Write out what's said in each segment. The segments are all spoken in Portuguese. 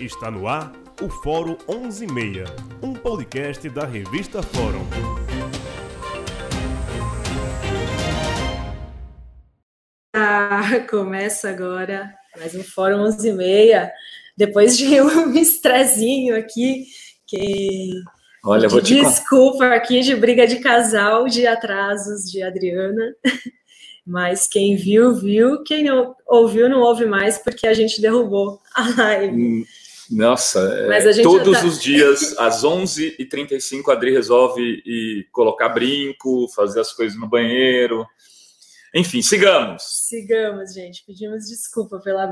Está no ar o Fórum 11:30, um podcast da revista Fórum. Começa agora mais um Fórum 11:30, depois de um estressinho aqui, Olha, vou te desculpa aqui de briga de casal, de atrasos de Adriana, mas quem viu, viu, quem não ouviu, não ouve mais, porque a gente derrubou a live. Nossa, todos os dias, às 11h35, a Adri resolve ir colocar brinco, fazer as coisas no banheiro. Enfim, sigamos. Sigamos, gente. Pedimos desculpa pela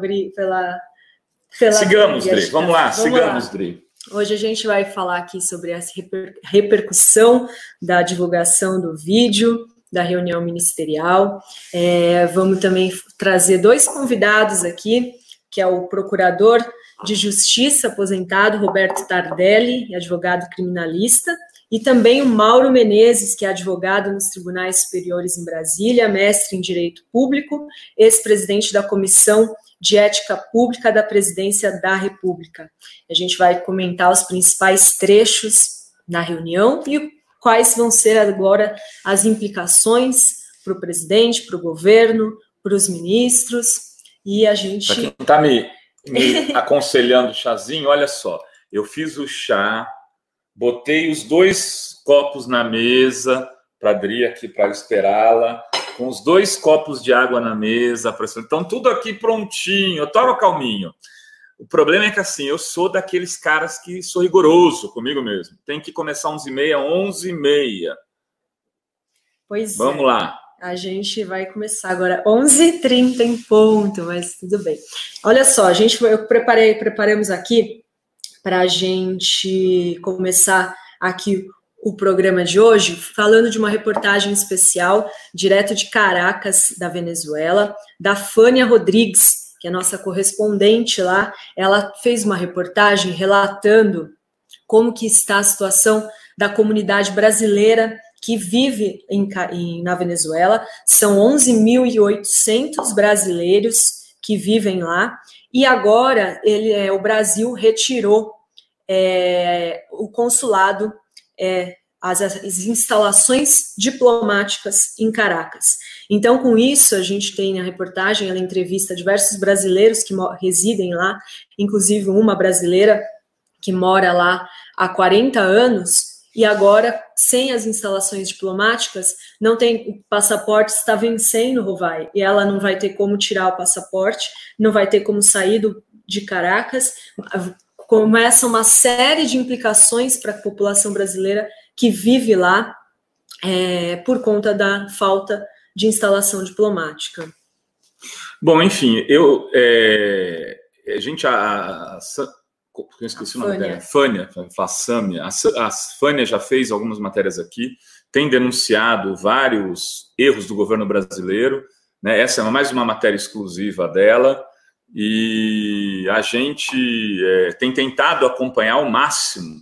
sigamos, Dri. Vamos lá, sigamos, Dri. Hoje a gente vai falar aqui sobre a repercussão da divulgação do vídeo da reunião ministerial. Vamos também trazer dois convidados aqui, que é o procurador de Justiça aposentado, Roberto Tardelli, advogado criminalista, e também o Mauro Menezes, que é advogado nos Tribunais Superiores em Brasília, mestre em Direito Público, ex-presidente da Comissão de Ética Pública da Presidência da República. A gente vai comentar os principais trechos da reunião e quais vão ser agora as implicações para o presidente, para o governo, para os ministros, e a gente... Para quem está me aconselhando o chazinho, olha só, eu fiz o chá, botei os 2 copos na mesa para a Adri aqui, para esperá-la, com os 2 copos de água na mesa, então tudo aqui prontinho, eu estava calminho. O problema é que assim, eu sou daqueles caras que sou rigoroso comigo mesmo, tem que começar 11h30, 11h30. Pois Vamos lá. A gente vai começar agora 11h30 em ponto, mas tudo bem. Olha só, preparamos aqui para a gente começar aqui o programa de hoje, falando de uma reportagem especial, direto de Caracas, da Venezuela, da Fânia Rodrigues, que é nossa correspondente lá. Ela fez uma reportagem relatando como que está a situação da comunidade brasileira que vive na Venezuela. São 11.800 brasileiros que vivem lá, e agora o Brasil retirou o consulado, as instalações diplomáticas em Caracas. Então, com isso, a gente tem na reportagem, ela entrevista diversos brasileiros que residem lá, inclusive uma brasileira que mora lá há 40 anos, e agora, sem as instalações diplomáticas, não tem, o passaporte está vencendo, Rovai, e ela não vai ter como tirar o passaporte, não vai ter como sair de Caracas. Começa uma série de implicações para a população brasileira que vive lá por conta da falta de instalação diplomática. Bom, enfim, eu esqueci o nome dela, Fânia, a Fânia já fez algumas matérias aqui, tem denunciado vários erros do governo brasileiro, né? Essa é mais uma matéria exclusiva dela, e a gente tem tentado acompanhar ao máximo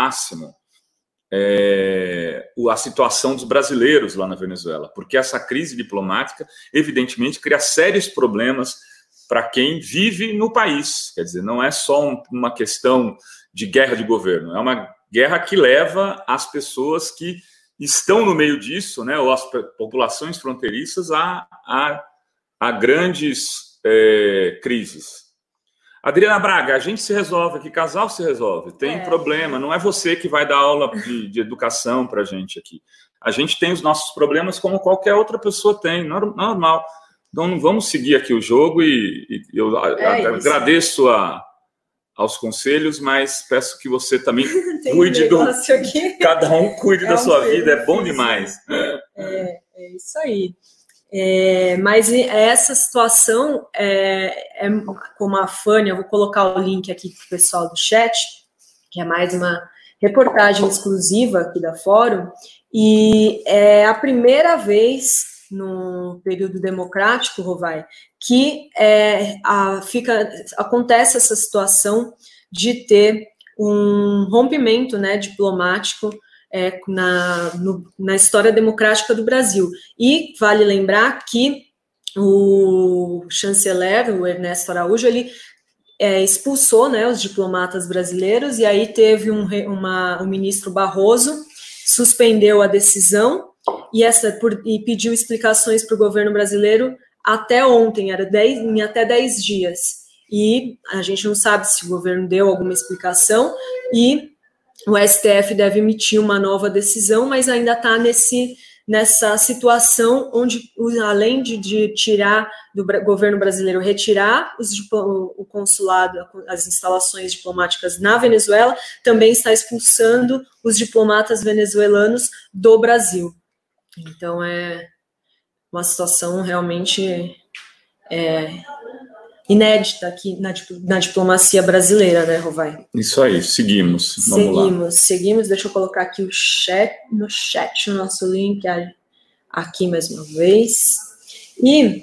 a situação dos brasileiros lá na Venezuela, porque essa crise diplomática, evidentemente, cria sérios problemas para quem vive no país. Quer dizer, não é só uma questão de guerra de governo, é uma guerra que leva as pessoas que estão no meio disso, né, ou as populações fronteiriças a grandes crises. Adriana Braga, a gente se resolve aqui, casal se resolve, tem problema, não é você que vai dar aula de educação para a gente aqui. A gente tem os nossos problemas como qualquer outra pessoa tem, normal. Então, não vamos seguir aqui o jogo, e eu agradeço aos conselhos, mas peço que você também cuide cada um cuide da sua vida, é bom demais. É isso aí. Mas essa situação, como a Fânia, eu vou colocar o link aqui para o pessoal do chat, que é mais uma reportagem exclusiva aqui da Fórum, e é a primeira vez no período democrático, Rovai, que acontece essa situação de ter um rompimento, né, diplomático na história democrática do Brasil. E vale lembrar que o chanceler, o Ernesto Araújo, ele expulsou, né, os diplomatas brasileiros, e aí teve o ministro Barroso suspendeu a decisão e pediu explicações para o governo brasileiro até ontem, em até 10 dias. E a gente não sabe se o governo deu alguma explicação, e o STF deve emitir uma nova decisão, mas ainda está nessa situação onde, além de tirar do governo brasileiro, retirar o consulado, as instalações diplomáticas na Venezuela, também está expulsando os diplomatas venezuelanos do Brasil. Então, é uma situação realmente inédita aqui na diplomacia brasileira, né, Rovai? Isso aí, seguimos. Seguimos. Deixa eu colocar aqui no chat o nosso link aqui mais uma vez. E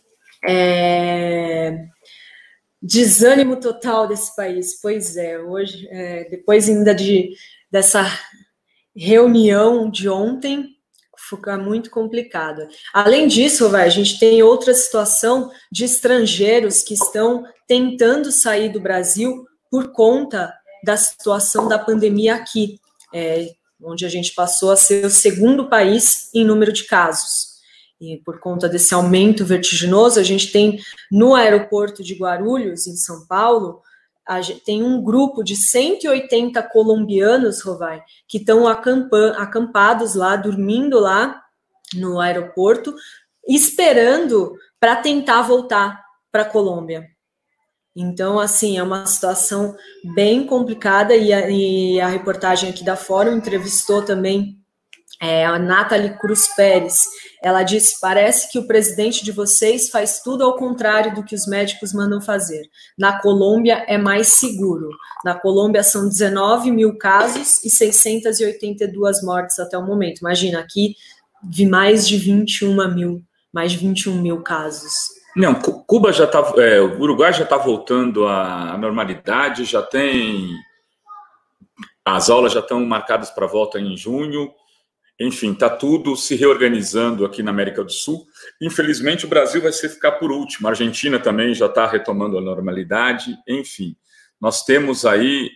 desânimo total desse país. Pois é, hoje, depois ainda dessa reunião de ontem, fica muito complicado. Além disso, a gente tem outra situação de estrangeiros que estão tentando sair do Brasil por conta da situação da pandemia aqui, onde a gente passou a ser o segundo país em número de casos. E por conta desse aumento vertiginoso, a gente tem no aeroporto de Guarulhos, em São Paulo, tem um grupo de 180 colombianos, Rovai, que estão acampados lá, dormindo lá no aeroporto, esperando para tentar voltar para a Colômbia. Então, assim, é uma situação bem complicada, e a reportagem aqui da Fórum entrevistou também a Nathalie Cruz Pérez. Ela disse: parece que o presidente de vocês faz tudo ao contrário do que os médicos mandam fazer. Na Colômbia é mais seguro. Na Colômbia são 19 mil casos e 682 mortes até o momento. Imagina, aqui vi mais de 21 mil casos. Não, Cuba já está, o Uruguai já está voltando à normalidade, já tem, as aulas já estão marcadas para volta em junho. Enfim, está tudo se reorganizando aqui na América do Sul. Infelizmente, o Brasil vai ficar por último. A Argentina também já está retomando a normalidade. Enfim, nós temos aí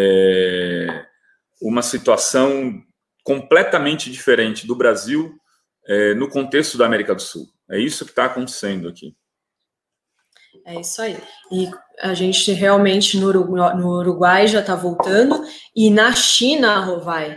uma situação completamente diferente do Brasil no contexto da América do Sul. É isso que está acontecendo aqui. É isso aí. E a gente realmente no Uruguai já está voltando. E na China, Rovai,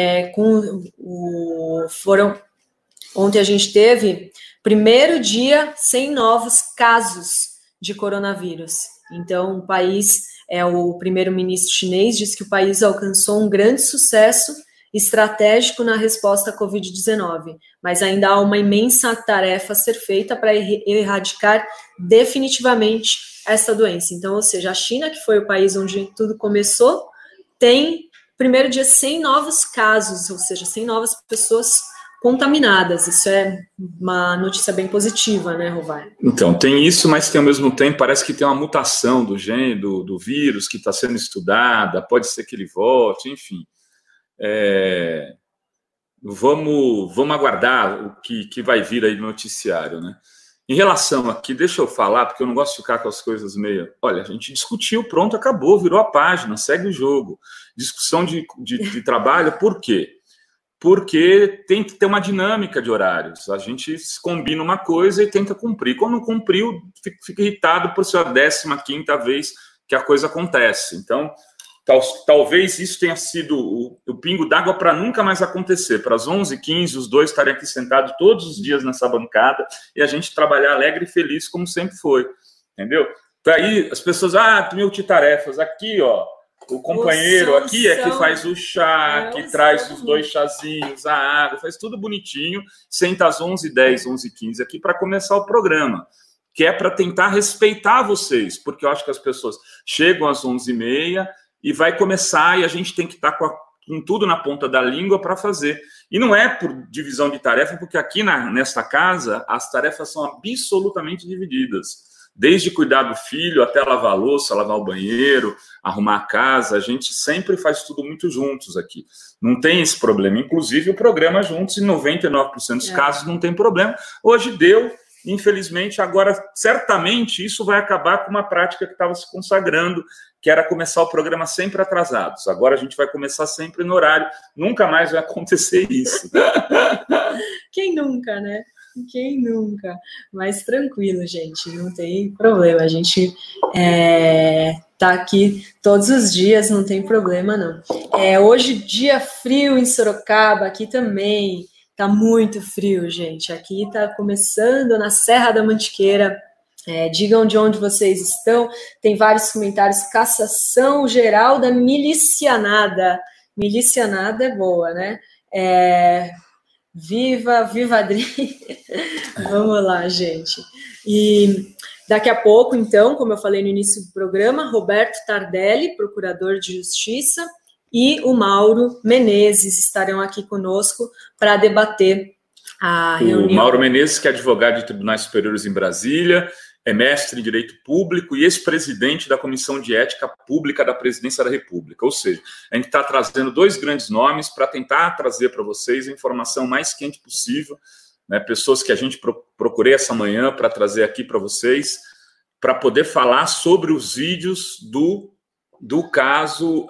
ontem a gente teve primeiro dia sem novos casos de coronavírus. Então, o país, o primeiro-ministro chinês disse que o país alcançou um grande sucesso estratégico na resposta à Covid-19, mas ainda há uma imensa tarefa a ser feita para erradicar definitivamente essa doença. Então, ou seja, a China, que foi o país onde tudo começou, tem primeiro dia sem novos casos, ou seja, sem novas pessoas contaminadas. Isso é uma notícia bem positiva, né, Rovai? Então, tem isso, mas tem, ao mesmo tempo parece que tem uma mutação do gene, do vírus que está sendo estudada, pode ser que ele volte, enfim. Vamos aguardar o que vai vir aí no noticiário, né? Em relação aqui, deixa eu falar, porque eu não gosto de ficar com as coisas meio... Olha, a gente discutiu, pronto, acabou, virou a página, segue o jogo. Discussão de trabalho, por quê? Porque tem que ter uma dinâmica de horários. A gente combina uma coisa e tenta cumprir. Quando não cumpriu, fica irritado por ser a 15ª vez que a coisa acontece. Então, talvez isso tenha sido o pingo d'água para nunca mais acontecer. Para as 11h15, os dois estarem aqui sentados todos os dias nessa bancada e a gente trabalhar alegre e feliz como sempre foi. Entendeu? Daí as pessoas, multitarefas. Aqui, ó, o companheiro aqui é que faz o chá, que traz os 2 chazinhos, a água, faz tudo bonitinho, senta às 11h10, 11h15 aqui para começar o programa, que é para tentar respeitar vocês, porque eu acho que as pessoas chegam às 11h30 e vai começar e a gente tem que estar com tudo na ponta da língua para fazer. E não é por divisão de tarefa, porque aqui nesta casa as tarefas são absolutamente divididas. Desde cuidar do filho até lavar a louça, lavar o banheiro, arrumar a casa, a gente sempre faz tudo muito juntos aqui. Não tem esse problema. Inclusive o programa juntos, em 99% dos casos não tem problema. Hoje deu Infelizmente, agora, certamente, isso vai acabar com uma prática que estava se consagrando, que era começar o programa sempre atrasados. Agora a gente vai começar sempre no horário. Nunca mais vai acontecer isso. Quem nunca, né? Quem nunca? Mas tranquilo, gente, não tem problema. A gente tá aqui todos os dias, não tem problema, não. Hoje, dia frio em Sorocaba, aqui também. Tá muito frio, gente. Aqui tá começando na Serra da Mantiqueira. Digam de onde vocês estão. Tem vários comentários. Cassação geral da milicianada. Milicianada é boa, né? Viva Adri. Vamos lá, gente. E daqui a pouco, então, como eu falei no início do programa, Roberto Tardelli, procurador de Justiça, e o Mauro Menezes estarão aqui conosco para debater a reunião. O Mauro Menezes, que é advogado de tribunais superiores em Brasília, é mestre em Direito Público e ex-presidente da Comissão de Ética Pública da Presidência da República. Ou seja, a gente está trazendo dois grandes nomes para tentar trazer para vocês a informação mais quente possível, né? Pessoas que a gente procurei essa manhã para trazer aqui para vocês, para poder falar sobre os vídeos do caso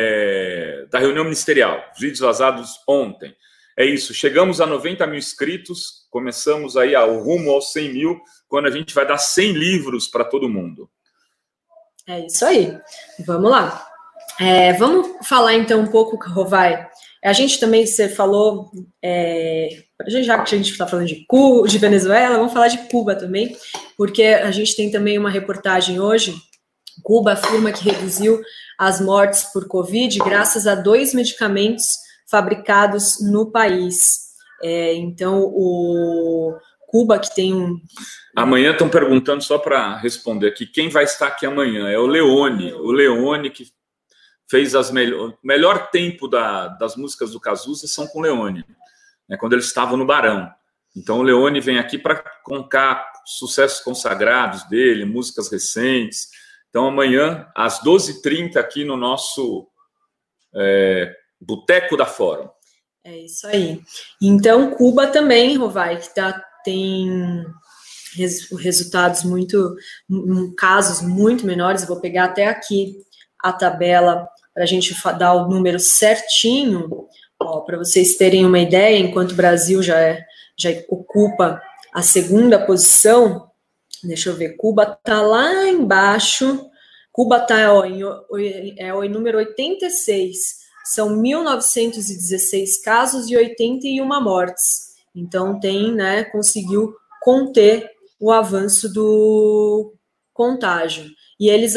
da reunião ministerial, os vídeos vazados ontem. É isso, chegamos a 90 mil inscritos, começamos aí ao rumo aos 100 mil, quando a gente vai dar 100 livros para todo mundo. É isso aí, vamos lá. Vamos falar então um pouco, Rovai. A gente também, você falou, já que a gente está falando de Venezuela, vamos falar de Cuba também, porque a gente tem também uma reportagem hoje. Cuba afirma que reduziu as mortes por Covid graças a 2 medicamentos fabricados no país. Então, o Cuba, que tem um... Amanhã estão perguntando, só para responder aqui, quem vai estar aqui amanhã? É o Leone. O Leone, que fez o melhor tempo das músicas do Cazuza são com o Leone, né, quando ele estava no Barão. Então, o Leone vem aqui para contar sucessos consagrados dele, músicas recentes. Então, amanhã, às 12h30, aqui no nosso Boteco da Fórum. É isso aí. Então, Cuba também, Rovai, que tem resultados casos muito menores. Eu vou pegar até aqui a tabela para a gente dar o número certinho, para vocês terem uma ideia, enquanto o Brasil já ocupa a 2ª posição. Deixa eu ver, Cuba está lá embaixo. Cuba está em número 86. São 1.916 casos e 81 mortes. Então, conseguiu conter o avanço do contágio. E eles,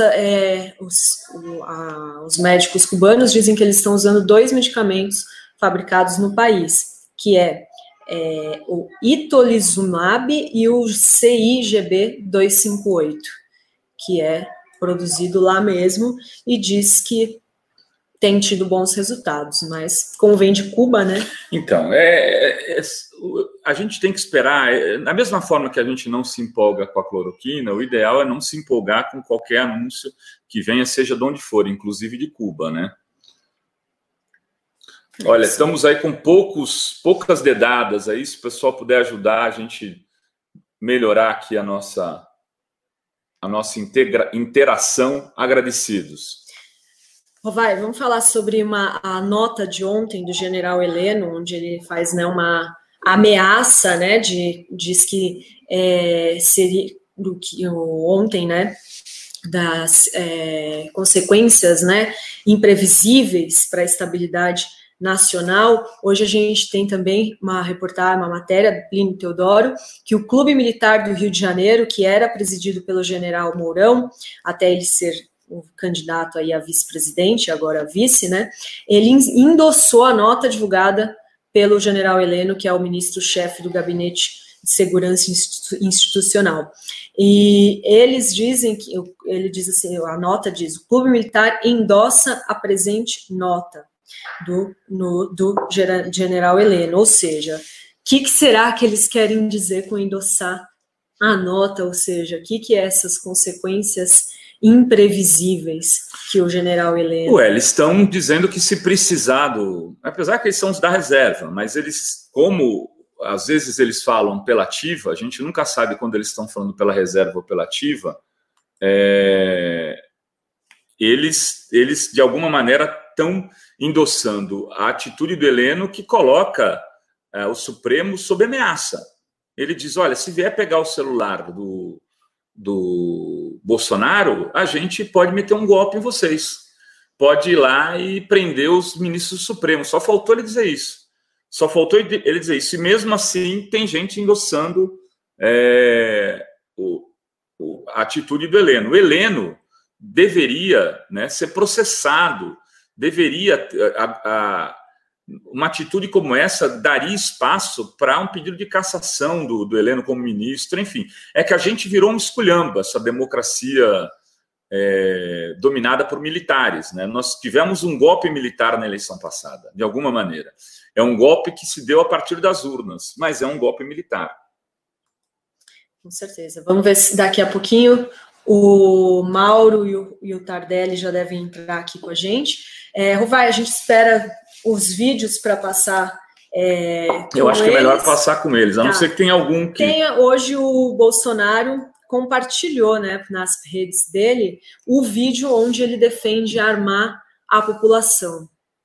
os médicos cubanos dizem que eles estão usando 2 medicamentos fabricados no país, que o itolizumab e o CIGB 258, que é produzido lá mesmo, e diz que tem tido bons resultados, mas como vem de Cuba, né? Então, a gente tem que esperar, da mesma forma que a gente não se empolga com a cloroquina, o ideal é não se empolgar com qualquer anúncio que venha, seja de onde for, inclusive de Cuba, né? Olha, estamos aí com poucas dedadas aí, se o pessoal puder ajudar a gente melhorar aqui a nossa interação, agradecidos. Rovai, vamos falar sobre a nota de ontem do general Heleno, onde ele faz uma ameaça, né, diz que seria do que ontem, né, das consequências, né, imprevisíveis para a estabilidade nacional. Hoje a gente tem também uma matéria, Plínio Teodoro, que o Clube Militar do Rio de Janeiro, que era presidido pelo general Mourão, até ele ser o candidato aí a vice-presidente, agora vice, né, ele endossou a nota divulgada pelo general Heleno, que é o ministro-chefe do Gabinete de Segurança Institucional. E eles dizem ele diz assim, a nota diz, o Clube Militar endossa a presente nota do general Heleno, ou seja, o que será que eles querem dizer com endossar a nota, ou seja, o que é essas consequências imprevisíveis que o general Heleno... Eles estão dizendo que se precisar apesar que eles são os da reserva, mas eles, como às vezes eles falam pela ativa, a gente nunca sabe quando eles estão falando pela reserva ou pela ativa, eles de alguma maneira estão endossando a atitude do Heleno, que coloca o Supremo sob ameaça. Ele diz, olha, se vier pegar o celular do Bolsonaro, a gente pode meter um golpe em vocês. Pode ir lá e prender os ministros do Supremo. Só faltou ele dizer isso. Só faltou ele dizer isso. E mesmo assim, tem gente endossando a atitude do Heleno. O Heleno deveria, né, ser processado, deveria... uma atitude como essa daria espaço para um pedido de cassação do Heleno como ministro. Enfim, é que a gente virou um esculhamba, essa democracia dominada por militares, né? Nós tivemos um golpe militar na eleição passada, de alguma maneira. É um golpe que se deu a partir das urnas, mas é um golpe militar. Com certeza. Vamos ver se daqui a pouquinho o Mauro e o Tardelli já devem entrar aqui com a gente. Ruvai, a gente espera os vídeos para passar eu acho que é melhor passar com eles, a não ser que tenha algum que... Hoje o Bolsonaro compartilhou, né, nas redes dele o vídeo onde ele defende armar a população.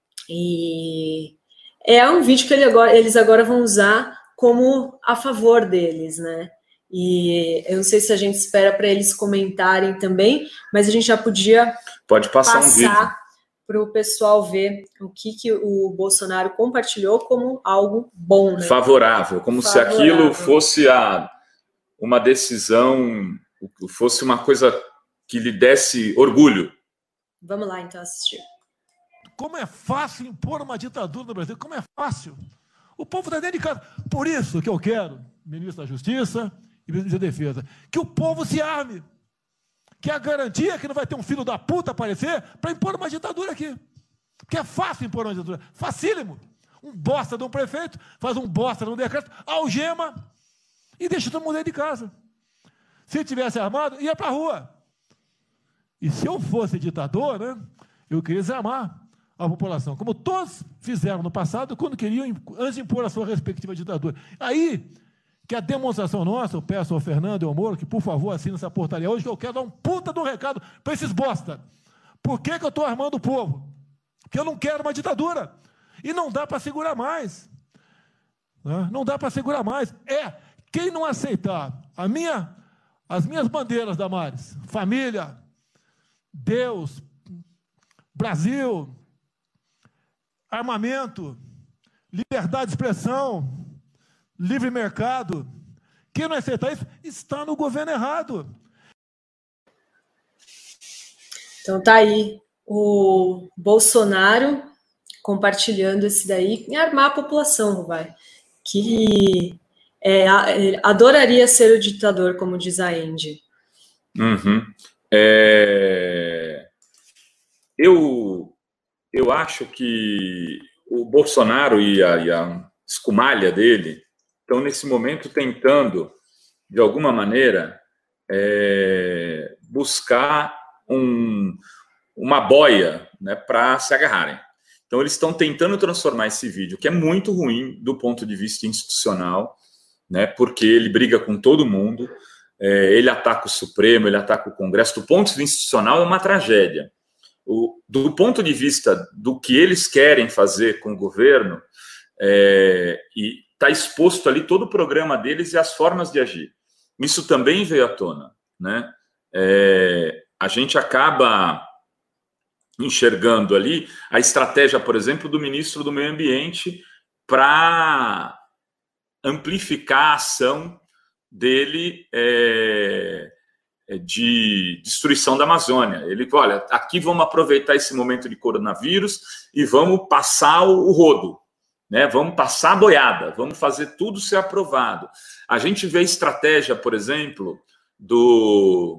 E é um vídeo que eles agora vão usar como a favor deles, né? E eu não sei se a gente espera para eles comentarem também, mas a gente já pode passar um vídeo para o pessoal ver o que o Bolsonaro compartilhou como algo bom, né? Favorável, como se aquilo fosse uma decisão, fosse uma coisa que lhe desse orgulho. Vamos lá, então, assistir. Como é fácil impor uma ditadura no Brasil, como é fácil. O povo está dentro de casa. Por isso que eu quero, ministro da Justiça e ministro da Defesa, que o povo se arme. Que é a garantia que não vai ter um filho da puta aparecer para impor uma ditadura aqui. Porque é fácil impor uma ditadura. Facílimo. Um bosta de um prefeito, faz um bosta de um decreto, algema e deixa todo mundo dentro de casa. Se ele tivesse armado, ia para a rua. E se eu fosse ditador, né, eu queria desarmar a população, como todos fizeram no passado, quando queriam, antes de impor a sua respectiva ditadura. Aí, que a demonstração nossa, eu peço ao Fernando e ao Moro, que por favor assine essa portaria hoje, que eu quero dar um puta de um recado para esses bosta. Por que eu estou armando o povo? Porque eu não quero uma ditadura. E não dá para segurar mais. Não dá para segurar mais. Quem não aceitar as minhas bandeiras, Damares, família, Deus, Brasil, armamento, liberdade de expressão, livre mercado, quem não aceitar isso está no governo errado. Então tá aí o Bolsonaro compartilhando esse daí em armar a população, Ruvai, que adoraria ser o ditador, como diz a Andy. Uhum. Eu acho que o Bolsonaro e a escumalha dele estão, nesse momento, tentando, de alguma maneira, buscar uma boia, né, para se agarrarem. Então, eles estão tentando transformar esse vídeo, que é muito ruim do ponto de vista institucional, né, porque ele briga com todo mundo, ele ataca o Supremo, ele ataca o Congresso. Do ponto de vista institucional, é uma tragédia. Do ponto de vista do que eles querem fazer com o governo, e está exposto ali todo o programa deles e as formas de agir. Isso também veio à tona, né? A gente acaba enxergando ali a estratégia, por exemplo, do ministro do Meio Ambiente para amplificar a ação dele de destruição da Amazônia. Ele, olha, aqui vamos aproveitar esse momento de coronavírus e vamos passar o rodo, né? Vamos passar a boiada, vamos fazer tudo ser aprovado. A gente vê a estratégia, por exemplo, do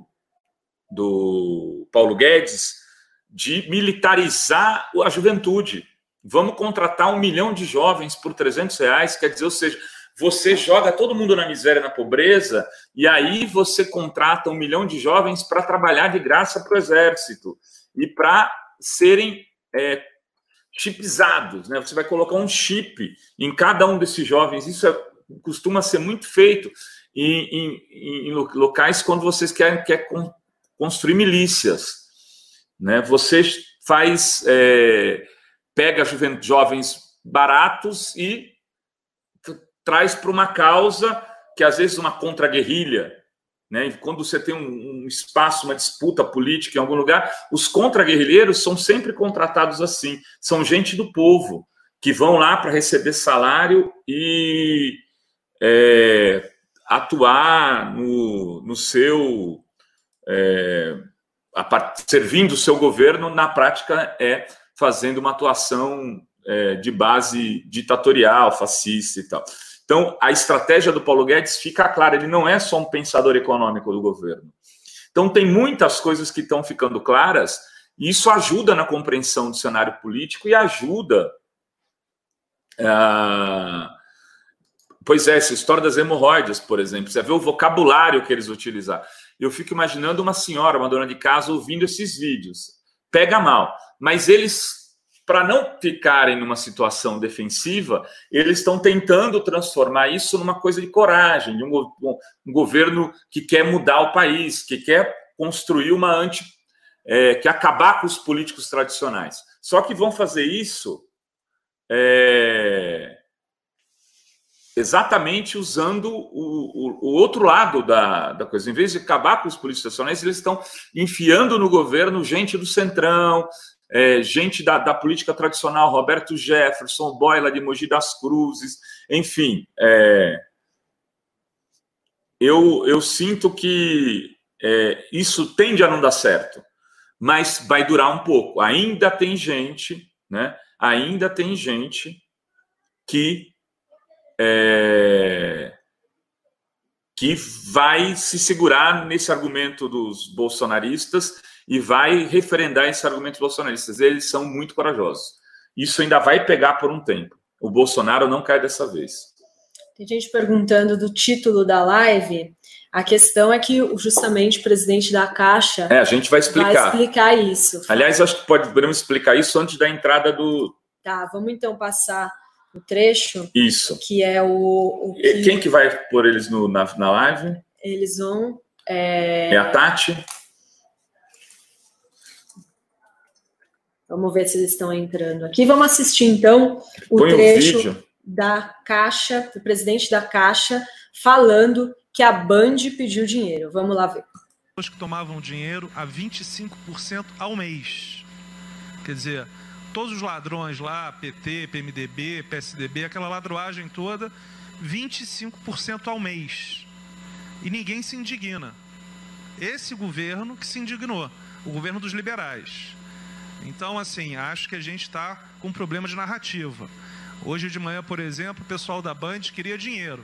Paulo Guedes de militarizar a juventude. Vamos contratar 1 milhão de jovens por R$300, quer dizer, ou seja, você joga todo mundo na miséria, na pobreza, e aí você contrata 1 milhão de jovens para trabalhar de graça para o exército e para serem chipizados, né? Você vai colocar um chip em cada um desses jovens. Isso costuma ser muito feito em locais quando vocês querem construir milícias, né? Você faz, pega jovens baratos e traz para uma causa que às vezes uma contra-guerrilha, né? E quando você tem um espaço, uma disputa política em algum lugar, os contra-guerrilheiros são sempre contratados assim, são gente do povo, que vão lá para receber salário e atuar no seu... servindo o seu governo, na prática fazendo uma atuação de base ditatorial, fascista e tal. Então, a estratégia do Paulo Guedes fica clara, ele não é só um pensador econômico do governo. Então, tem muitas coisas que estão ficando claras, e isso ajuda na compreensão do cenário político e ajuda... Pois essa história das hemorroidas, por exemplo, você vê o vocabulário que eles utilizaram. Eu fico imaginando uma senhora, uma dona de casa, ouvindo esses vídeos. Pega mal. Mas eles, para não ficarem numa situação defensiva, eles estão tentando transformar isso numa coisa de coragem, de um governo que quer mudar o país, que quer construir que acabar com os políticos tradicionais. Só que vão fazer isso exatamente usando o outro lado da coisa. Em vez de acabar com os políticos tradicionais, eles estão enfiando no governo gente do Centrão, gente da política tradicional, Roberto Jefferson, Boila de Mogi das Cruzes, enfim. Eu sinto que isso tende a não dar certo, mas vai durar um pouco. Ainda tem gente, né? Ainda tem gente que vai se segurar nesse argumento dos bolsonaristas e vai referendar esse argumento dos bolsonaristas. Eles são muito corajosos. Isso ainda vai pegar por um tempo. O Bolsonaro não cai dessa vez. Tem gente perguntando do título da live. A questão é que justamente o presidente da Caixa a gente vai explicar isso. Aliás, acho que podemos explicar isso antes da entrada do... Tá, vamos então passar o trecho. Isso. Que é Quem que vai pôr eles na live? Eles vão... É a Tati? Vamos ver se eles estão entrando aqui. Vamos assistir, então, o trecho da Caixa, do presidente da Caixa, falando que a Band pediu dinheiro. Vamos lá ver. Pessoas que tomavam dinheiro a 25% ao mês. Quer dizer, todos os ladrões lá, PT, PMDB, PSDB, aquela ladroagem toda, 25% ao mês. E ninguém se indigna. Esse governo que se indignou, o governo dos liberais. Então, assim, acho que a gente está com um problema de narrativa. Hoje de manhã, por exemplo, o pessoal da Band queria dinheiro.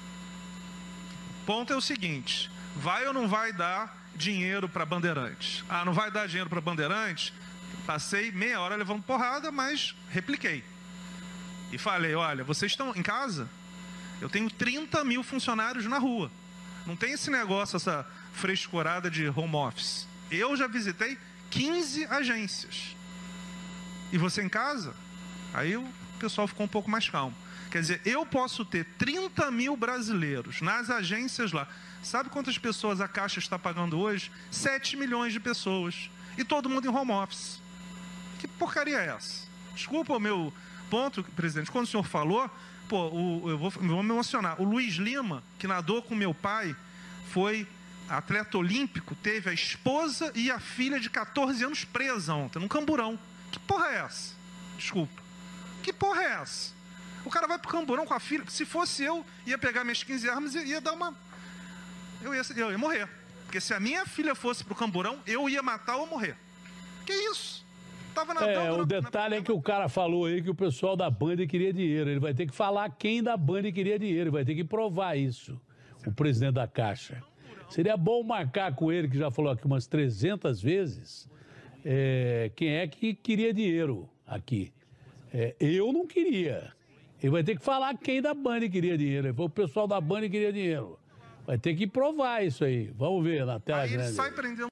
O ponto é o seguinte, vai ou não vai dar dinheiro para Bandeirantes? Ah, não vai dar dinheiro para Bandeirantes? Passei meia hora levando porrada, mas repliquei. E falei, olha, vocês estão em casa? Eu tenho 30 mil funcionários na rua. Não tem esse negócio, essa frescurada de home office. Eu já visitei 15 agências. E você em casa? Aí o pessoal ficou um pouco mais calmo. Quer dizer, eu posso ter 30 mil brasileiros nas agências lá. Sabe quantas pessoas a Caixa está pagando hoje? 7 milhões de pessoas. E todo mundo em home office. Que porcaria é essa? Desculpa o meu ponto, presidente. Quando o senhor falou, eu vou me emocionar. O Luiz Lima, que nadou com meu pai, foi atleta olímpico, teve a esposa e a filha de 14 anos presa ontem, num camburão. Que porra é essa? Desculpa. Que porra é essa? O cara vai pro camburão com a filha. Se fosse eu, ia pegar minhas 15 armas e ia dar uma... Eu ia morrer. Porque se a minha filha fosse pro camburão, eu ia matar ou morrer. Que isso? Tava nadando... O detalhe é que o cara falou aí que o pessoal da Band queria dinheiro. Ele vai ter que falar quem da Band queria dinheiro. Ele vai ter que provar isso. O presidente da Caixa. Seria bom marcar com ele, que já falou aqui umas 300 vezes, quem é que queria dinheiro aqui. Eu não queria. Ele vai ter que falar quem da Band queria dinheiro. Ele falou, o pessoal da Band queria dinheiro. Vai ter que provar isso aí. Vamos ver na tela aí grande. Ele sai prendendo.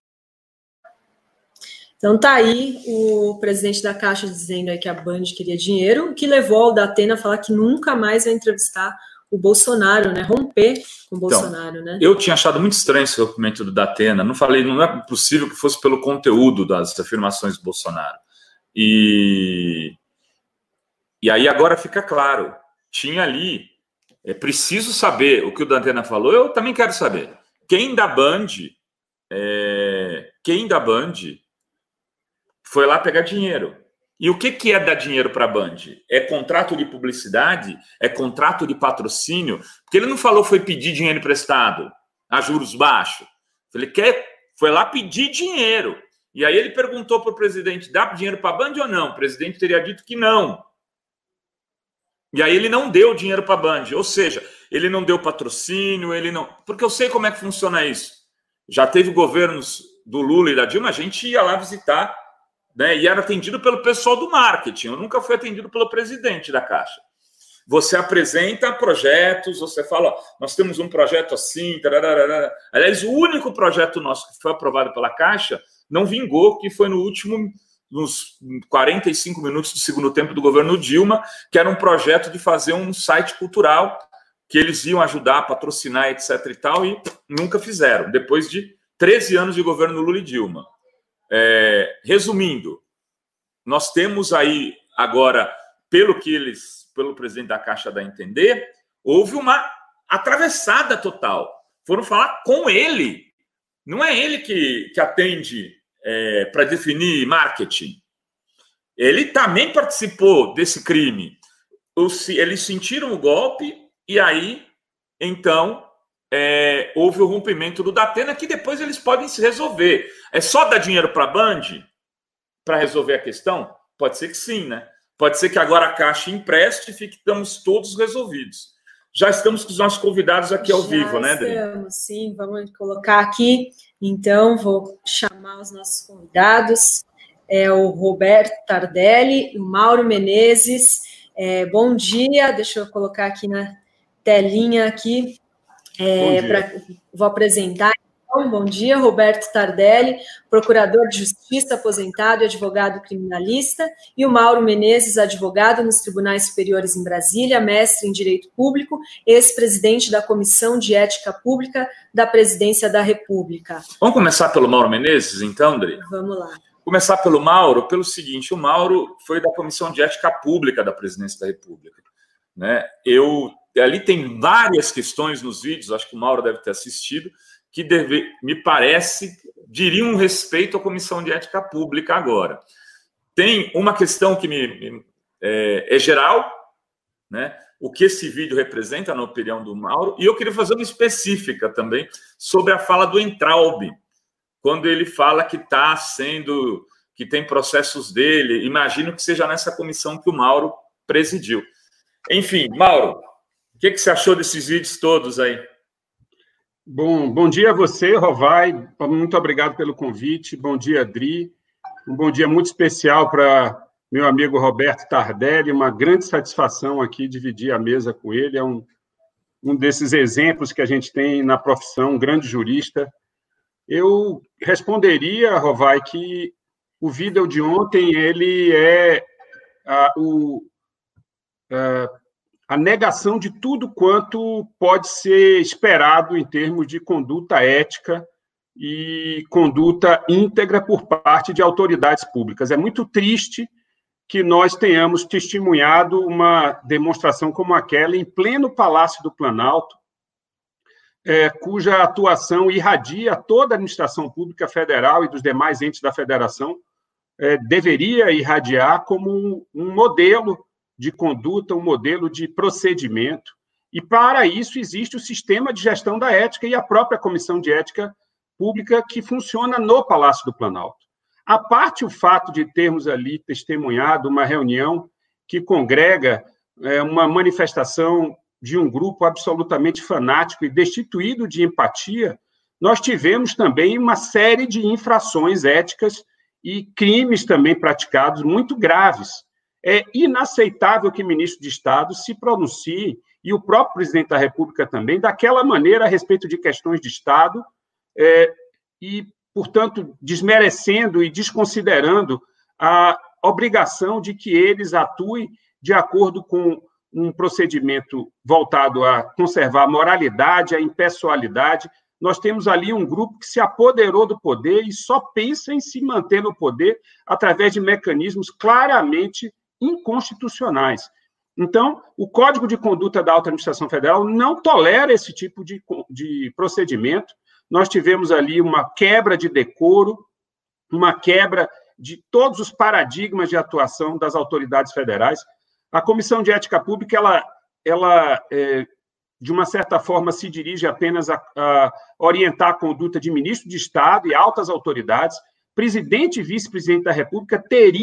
Então tá aí o presidente da Caixa dizendo aí que a Band queria dinheiro, o que levou o Datena a falar que nunca mais vai entrevistar o Bolsonaro, né? Romper com o Bolsonaro, né? Eu tinha achado muito estranho esse documento do Datena. Não é possível que fosse pelo conteúdo das afirmações do Bolsonaro. E aí agora fica claro. Tinha ali, é preciso saber o que o Datena falou, eu também quero saber. Quem da Band foi lá pegar dinheiro? E o que é dar dinheiro para a Band? É contrato de publicidade? É contrato de patrocínio? Porque ele não falou foi pedir dinheiro emprestado a juros baixos. Ele foi lá pedir dinheiro. E aí ele perguntou para o presidente, dá dinheiro para a Band ou não? O presidente teria dito que não. E aí ele não deu dinheiro para a Band. Ou seja, ele não deu patrocínio, ele não... Porque eu sei como é que funciona isso. Já teve governos do Lula e da Dilma, a gente ia lá visitar, né, e era atendido pelo pessoal do marketing. Eu nunca fui atendido pelo presidente da Caixa. Você apresenta projetos, você fala, ó, nós temos um projeto assim, tararara. Aliás, o único projeto nosso que foi aprovado pela Caixa não vingou, que foi nos 45 minutos do segundo tempo do governo Dilma, que era um projeto de fazer um site cultural que eles iam ajudar a patrocinar, etc. e tal, e nunca fizeram, depois de 13 anos de governo Lula e Dilma. Resumindo, nós temos aí agora, pelo presidente da Caixa dá a entender, houve uma atravessada total. Foram falar com ele. Não é ele que atende para definir marketing. Ele também participou desse crime. Eles sentiram o golpe e aí, então, houve o rompimento do Datena, que depois eles podem se resolver. É só dar dinheiro para a Band para resolver a questão? Pode ser que sim, né? Pode ser que agora a Caixa empreste e ficamos todos resolvidos. Já estamos com os nossos convidados aqui ao vivo, né, Adri? Estamos, sim. Vamos colocar aqui. Então, vou chamar os nossos convidados. O Roberto Tardelli e o Mauro Menezes. Bom dia. Deixa eu colocar aqui na telinha aqui. Vou apresentar. Bom dia, Roberto Tardelli, procurador de Justiça aposentado e advogado criminalista, e o Mauro Menezes, advogado nos Tribunais Superiores em Brasília, mestre em Direito Público, ex-presidente da Comissão de Ética Pública da Presidência da República. Vamos começar pelo Mauro Menezes, então, André? Vamos lá. Começar pelo Mauro, pelo seguinte, o Mauro foi da Comissão de Ética Pública da Presidência da República, né? Ali tem várias questões nos vídeos, acho que o Mauro deve ter assistido, que me parece, diriam respeito à Comissão de Ética Pública agora. Tem uma questão que é geral, né? O que esse vídeo representa, na opinião do Mauro, e eu queria fazer uma específica também sobre a fala do Entraub, quando ele fala que que tem processos dele, imagino que seja nessa comissão que o Mauro presidiu. Enfim, Mauro, o que você achou desses vídeos todos aí? Bom dia a você, Rovai. Muito obrigado pelo convite. Bom dia, Adri. Um bom dia muito especial para meu amigo Roberto Tardelli. Uma grande satisfação aqui dividir a mesa com ele. É um desses exemplos que a gente tem na profissão, um grande jurista. Eu responderia, Rovai, que o vídeo de ontem ele é a negação de tudo quanto pode ser esperado em termos de conduta ética e conduta íntegra por parte de autoridades públicas. É muito triste que nós tenhamos testemunhado uma demonstração como aquela em pleno Palácio do Planalto, cuja atuação irradia toda a administração pública federal e dos demais entes da federação, deveria irradiar como um modelo de conduta, um modelo de procedimento, e para isso existe o sistema de gestão da ética e a própria Comissão de Ética Pública que funciona no Palácio do Planalto. À parte o fato de termos ali testemunhado uma reunião que congrega uma manifestação de um grupo absolutamente fanático e destituído de empatia, nós tivemos também uma série de infrações éticas e crimes também praticados muito graves. É inaceitável que o ministro de Estado se pronuncie, e o próprio presidente da República também, daquela maneira a respeito de questões de Estado, e, portanto, desmerecendo e desconsiderando a obrigação de que eles atuem de acordo com um procedimento voltado a conservar a moralidade, a impessoalidade. Nós temos ali um grupo que se apoderou do poder e só pensa em se manter no poder através de mecanismos claramente inconstitucionais. Então, o Código de Conduta da Alta Administração Federal não tolera esse tipo de procedimento. Nós tivemos ali uma quebra de decoro, uma quebra de todos os paradigmas de atuação das autoridades federais. A Comissão de Ética Pública, ela de uma certa forma, se dirige apenas a orientar a conduta de ministro de Estado e altas autoridades. Presidente e vice-presidente da República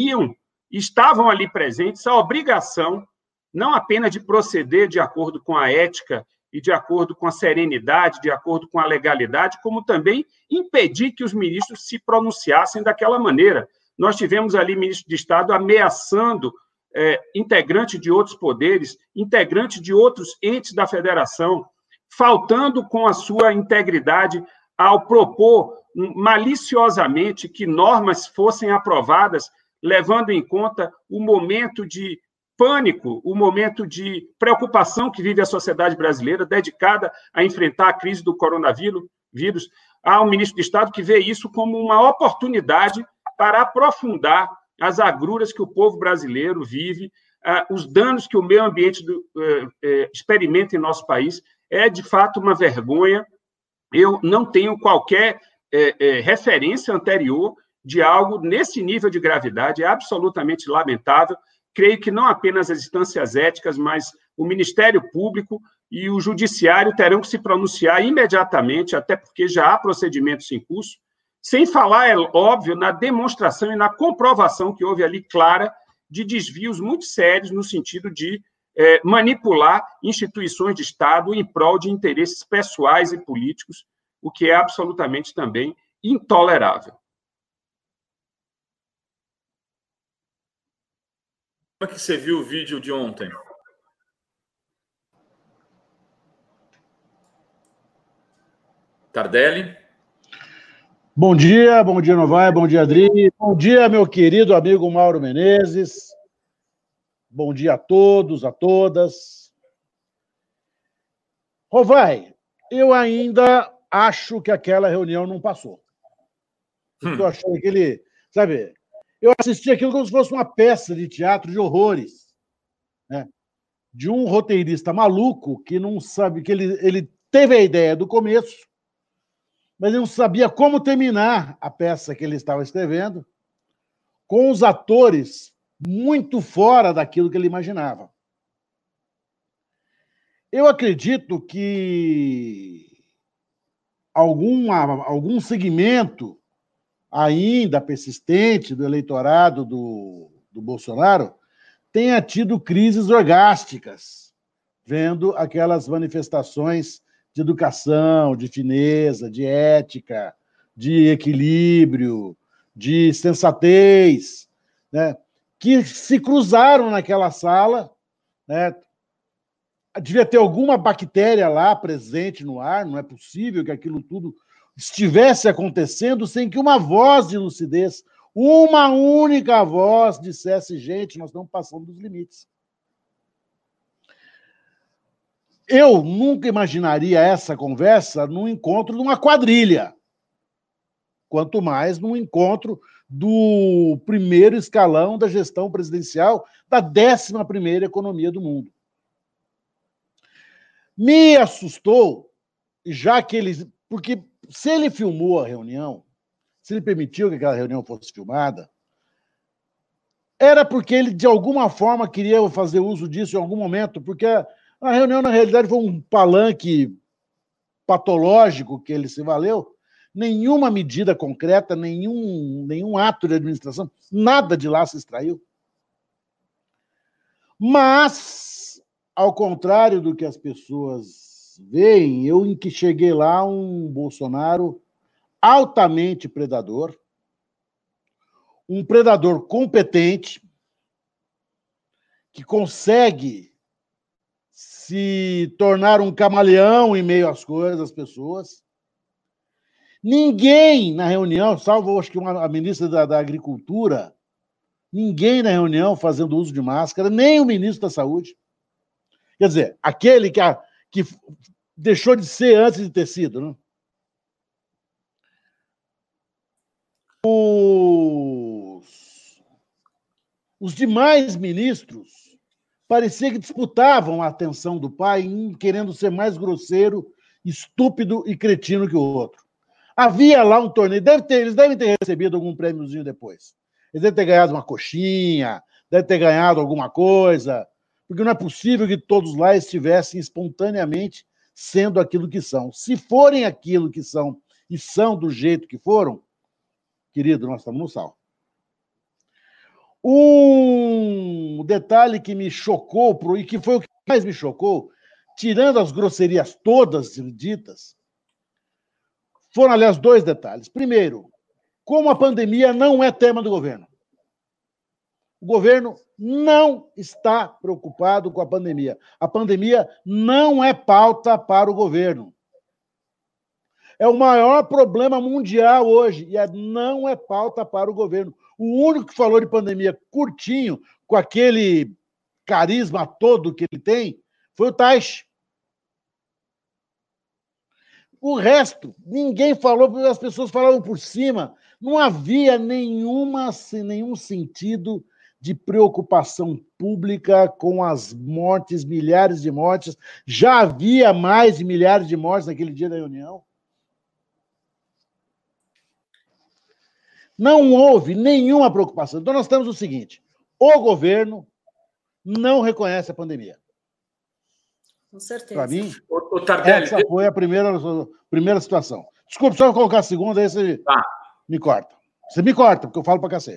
estavam ali presentes, a obrigação não apenas de proceder de acordo com a ética e de acordo com a serenidade, de acordo com a legalidade, como também impedir que os ministros se pronunciassem daquela maneira. Nós tivemos ali ministro de Estado ameaçando integrante de outros poderes, integrante de outros entes da federação, faltando com a sua integridade ao propor maliciosamente que normas fossem aprovadas, levando em conta o momento de pânico, o momento de preocupação que vive a sociedade brasileira, dedicada a enfrentar a crise do coronavírus. Há um ministro de Estado que vê isso como uma oportunidade para aprofundar as agruras que o povo brasileiro vive, os danos que o meio ambiente experimenta em nosso país. É, de fato, uma vergonha. Eu não tenho qualquer referência anterior de algo nesse nível de gravidade. É absolutamente lamentável. Creio que não apenas as instâncias éticas, mas o Ministério Público e o Judiciário terão que se pronunciar imediatamente, até porque já há procedimentos em curso, sem falar, é óbvio, na demonstração e na comprovação que houve ali clara de desvios muito sérios no sentido de manipular instituições de Estado em prol de interesses pessoais e políticos, o que é absolutamente também intolerável. Como é que você viu o vídeo de ontem? Tardelli? Bom dia Novaes, bom dia, Adri. Bom dia, meu querido amigo Mauro Menezes. Bom dia a todos, a todas. Rovai, eu ainda acho que aquela reunião não passou. Eu tô achando que ele, sabe, eu assisti aquilo como se fosse uma peça de teatro de horrores, né? De um roteirista maluco que não sabe, que ele teve a ideia do começo, mas ele não sabia como terminar a peça que ele estava escrevendo, com os atores muito fora daquilo que ele imaginava. Eu acredito que algum segmento ainda persistente do eleitorado do Bolsonaro tenha tido crises orgásticas, vendo aquelas manifestações de educação, de fineza, de ética, de equilíbrio, de sensatez, né, que se cruzaram naquela sala, né? Devia ter alguma bactéria lá presente no ar, não é possível que aquilo tudo estivesse acontecendo sem que uma voz de lucidez, uma única voz dissesse, gente, nós estamos passando dos limites. Eu nunca imaginaria essa conversa num encontro de uma quadrilha, quanto mais num encontro do primeiro escalão da gestão presidencial da 11ª economia do mundo. Me assustou, já que ele... Porque se ele filmou a reunião, se ele permitiu que aquela reunião fosse filmada, era porque ele, de alguma forma, queria fazer uso disso em algum momento, porque a reunião, na realidade, foi um palanque patológico que ele se valeu, nenhuma medida concreta, nenhum ato de administração, nada de lá se extraiu. Mas, ao contrário do que as pessoas veem, eu enxerguei lá um Bolsonaro altamente predador, um predador competente, que consegue se tornar um camaleão em meio às coisas, às pessoas. Ninguém na reunião, salvo acho que a ministra da Agricultura, ninguém na reunião fazendo uso de máscara, nem o ministro da Saúde. Quer dizer, aquele que deixou de ser antes de ter sido, né? Os demais ministros parecia que disputavam a atenção do pai, querendo ser mais grosseiro, estúpido e cretino que o outro. Havia lá um torneio, eles devem ter recebido algum prêmiozinho depois. Eles devem ter ganhado uma coxinha, devem ter ganhado alguma coisa, porque não é possível que todos lá estivessem espontaneamente sendo aquilo que são. Se forem aquilo que são e são do jeito que foram, querido, nós estamos no sal. Um detalhe que me chocou, e que foi o que mais me chocou, tirando as grosserias todas ditas, foram, aliás, 2 detalhes. Primeiro, como a pandemia não é tema do governo. O governo não está preocupado com a pandemia. A pandemia não é pauta para o governo. É o maior problema mundial hoje e não é pauta para o governo. O único que falou de pandemia curtinho, com aquele carisma todo que ele tem, foi o Taish. O resto, ninguém falou, as pessoas falavam por cima. Não havia nenhum sentido de preocupação pública com as mortes, milhares de mortes. Já havia mais de milhares de mortes naquele dia da reunião. Não houve nenhuma preocupação. Então, nós temos o seguinte: o governo não reconhece a pandemia. Com certeza. Para mim, Tardelli, essa foi a primeira situação. Desculpe, só eu colocar a segunda, aí você me corta. Você me corta, porque eu falo para cacete.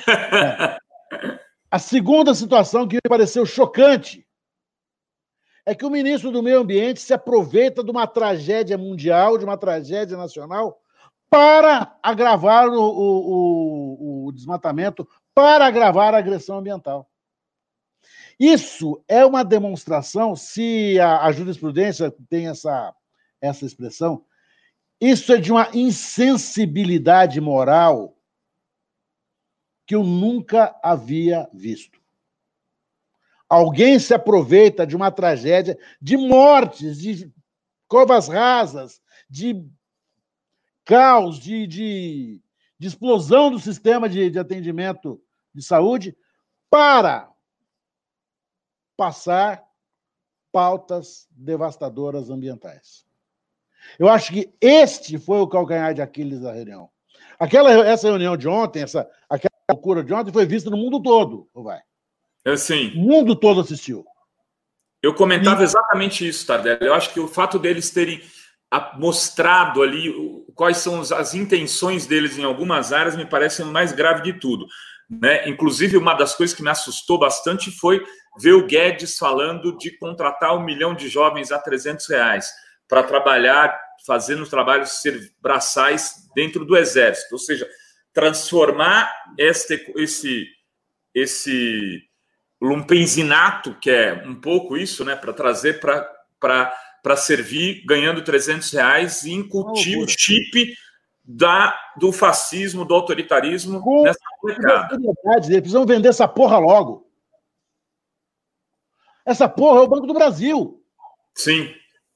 A segunda situação que me pareceu chocante é que o ministro do Meio Ambiente se aproveita de uma tragédia mundial, de uma tragédia nacional, para agravar o desmatamento, para agravar a agressão ambiental. Isso é uma demonstração, se a jurisprudência tem essa expressão, isso é de uma insensibilidade moral que eu nunca havia visto. Alguém se aproveita de uma tragédia, de mortes, de covas rasas, de caos, de explosão do sistema de atendimento de saúde, para passar pautas devastadoras ambientais. Eu acho que este foi o calcanhar de Aquiles da reunião. Essa reunião de ontem, aquela loucura de ontem, foi vista no mundo todo, vai. Assim, O mundo todo assistiu. Eu comentava exatamente isso, Tardelli. Eu acho que o fato deles terem mostrado ali quais são as intenções deles em algumas áreas me parece o mais grave de tudo, né? Inclusive, uma das coisas que me assustou bastante foi ver o Guedes falando de contratar 1 milhão de jovens a R$300 para trabalhar, fazendo trabalhos braçais dentro do Exército. Ou seja, transformar esse lumpenzinato, que é um pouco isso, né, para trazer para servir ganhando R$300 e incutir o chip do fascismo, do autoritarismo nessa molecada. Eles precisam vender essa porra logo. Essa porra é o Banco do Brasil. Sim.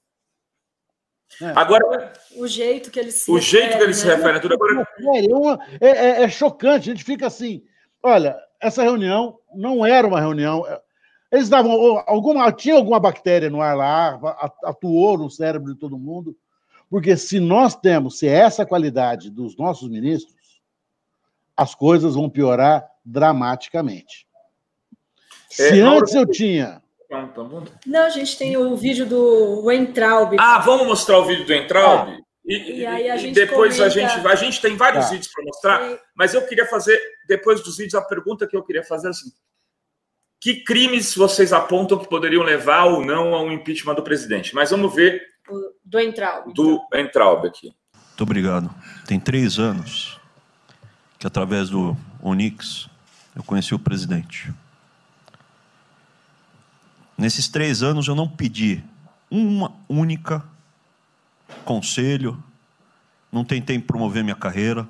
Agora, o jeito que eles se referem a tudo agora é chocante. A gente fica assim, olha, essa reunião não era uma reunião. Eles davam tinha alguma bactéria no ar lá, atuou no cérebro de todo mundo, porque se é essa a qualidade dos nossos ministros, as coisas vão piorar dramaticamente. Se antes eu tinha... Não, a gente tem o vídeo do Weintraub. Vamos mostrar o vídeo do Weintraub? E aí a gente depois comenta... a gente tem vários vídeos para mostrar, mas eu queria fazer, depois dos vídeos, a pergunta que eu queria fazer assim: que crimes vocês apontam que poderiam levar ou não a um impeachment do presidente? Mas vamos ver do Weintraub. Do Weintraub aqui. Muito obrigado. Tem 3 anos que, através do Onix, eu conheci o presidente. Nesses 3 anos, eu não pedi uma única conselho, não tentei promover minha carreira,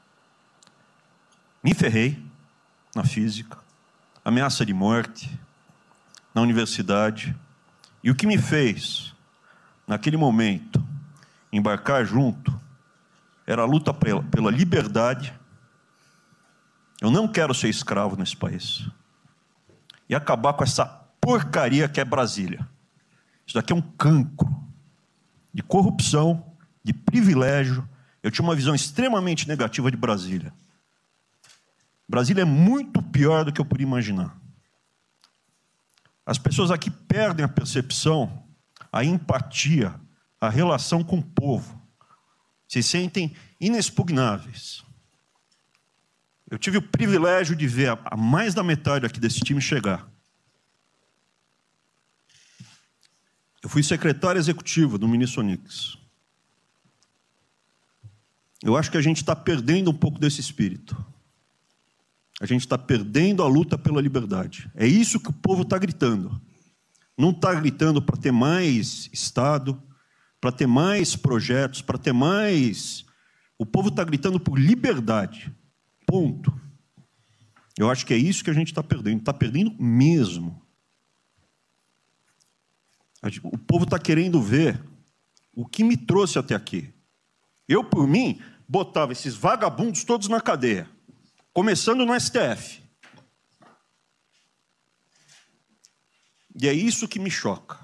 me ferrei na física, ameaça de morte na universidade, E o que me fez, naquele momento, embarcar junto, era a luta pela liberdade. Eu não quero ser escravo nesse país. E acabar com essa porcaria que é Brasília. Isso daqui é um cancro de corrupção, de privilégio. Eu tinha uma visão extremamente negativa de Brasília. Brasília é muito pior do que eu podia imaginar. As pessoas aqui perdem a percepção, a empatia, a relação com o povo. Se sentem inexpugnáveis. Eu tive o privilégio de ver a mais da metade aqui desse time chegar. Eu fui secretário executivo do ministro Onix. Eu acho que a gente está perdendo um pouco desse espírito. A gente está perdendo a luta pela liberdade. É isso que o povo está gritando. Não está gritando para ter mais Estado, para ter mais projetos, para ter mais... O povo está gritando por liberdade. Ponto. Eu acho que é isso que a gente está perdendo. Está perdendo mesmo. O povo está querendo ver o que me trouxe até aqui. Eu, por mim, botava esses vagabundos todos na cadeia. Começando no STF. E é isso que me choca.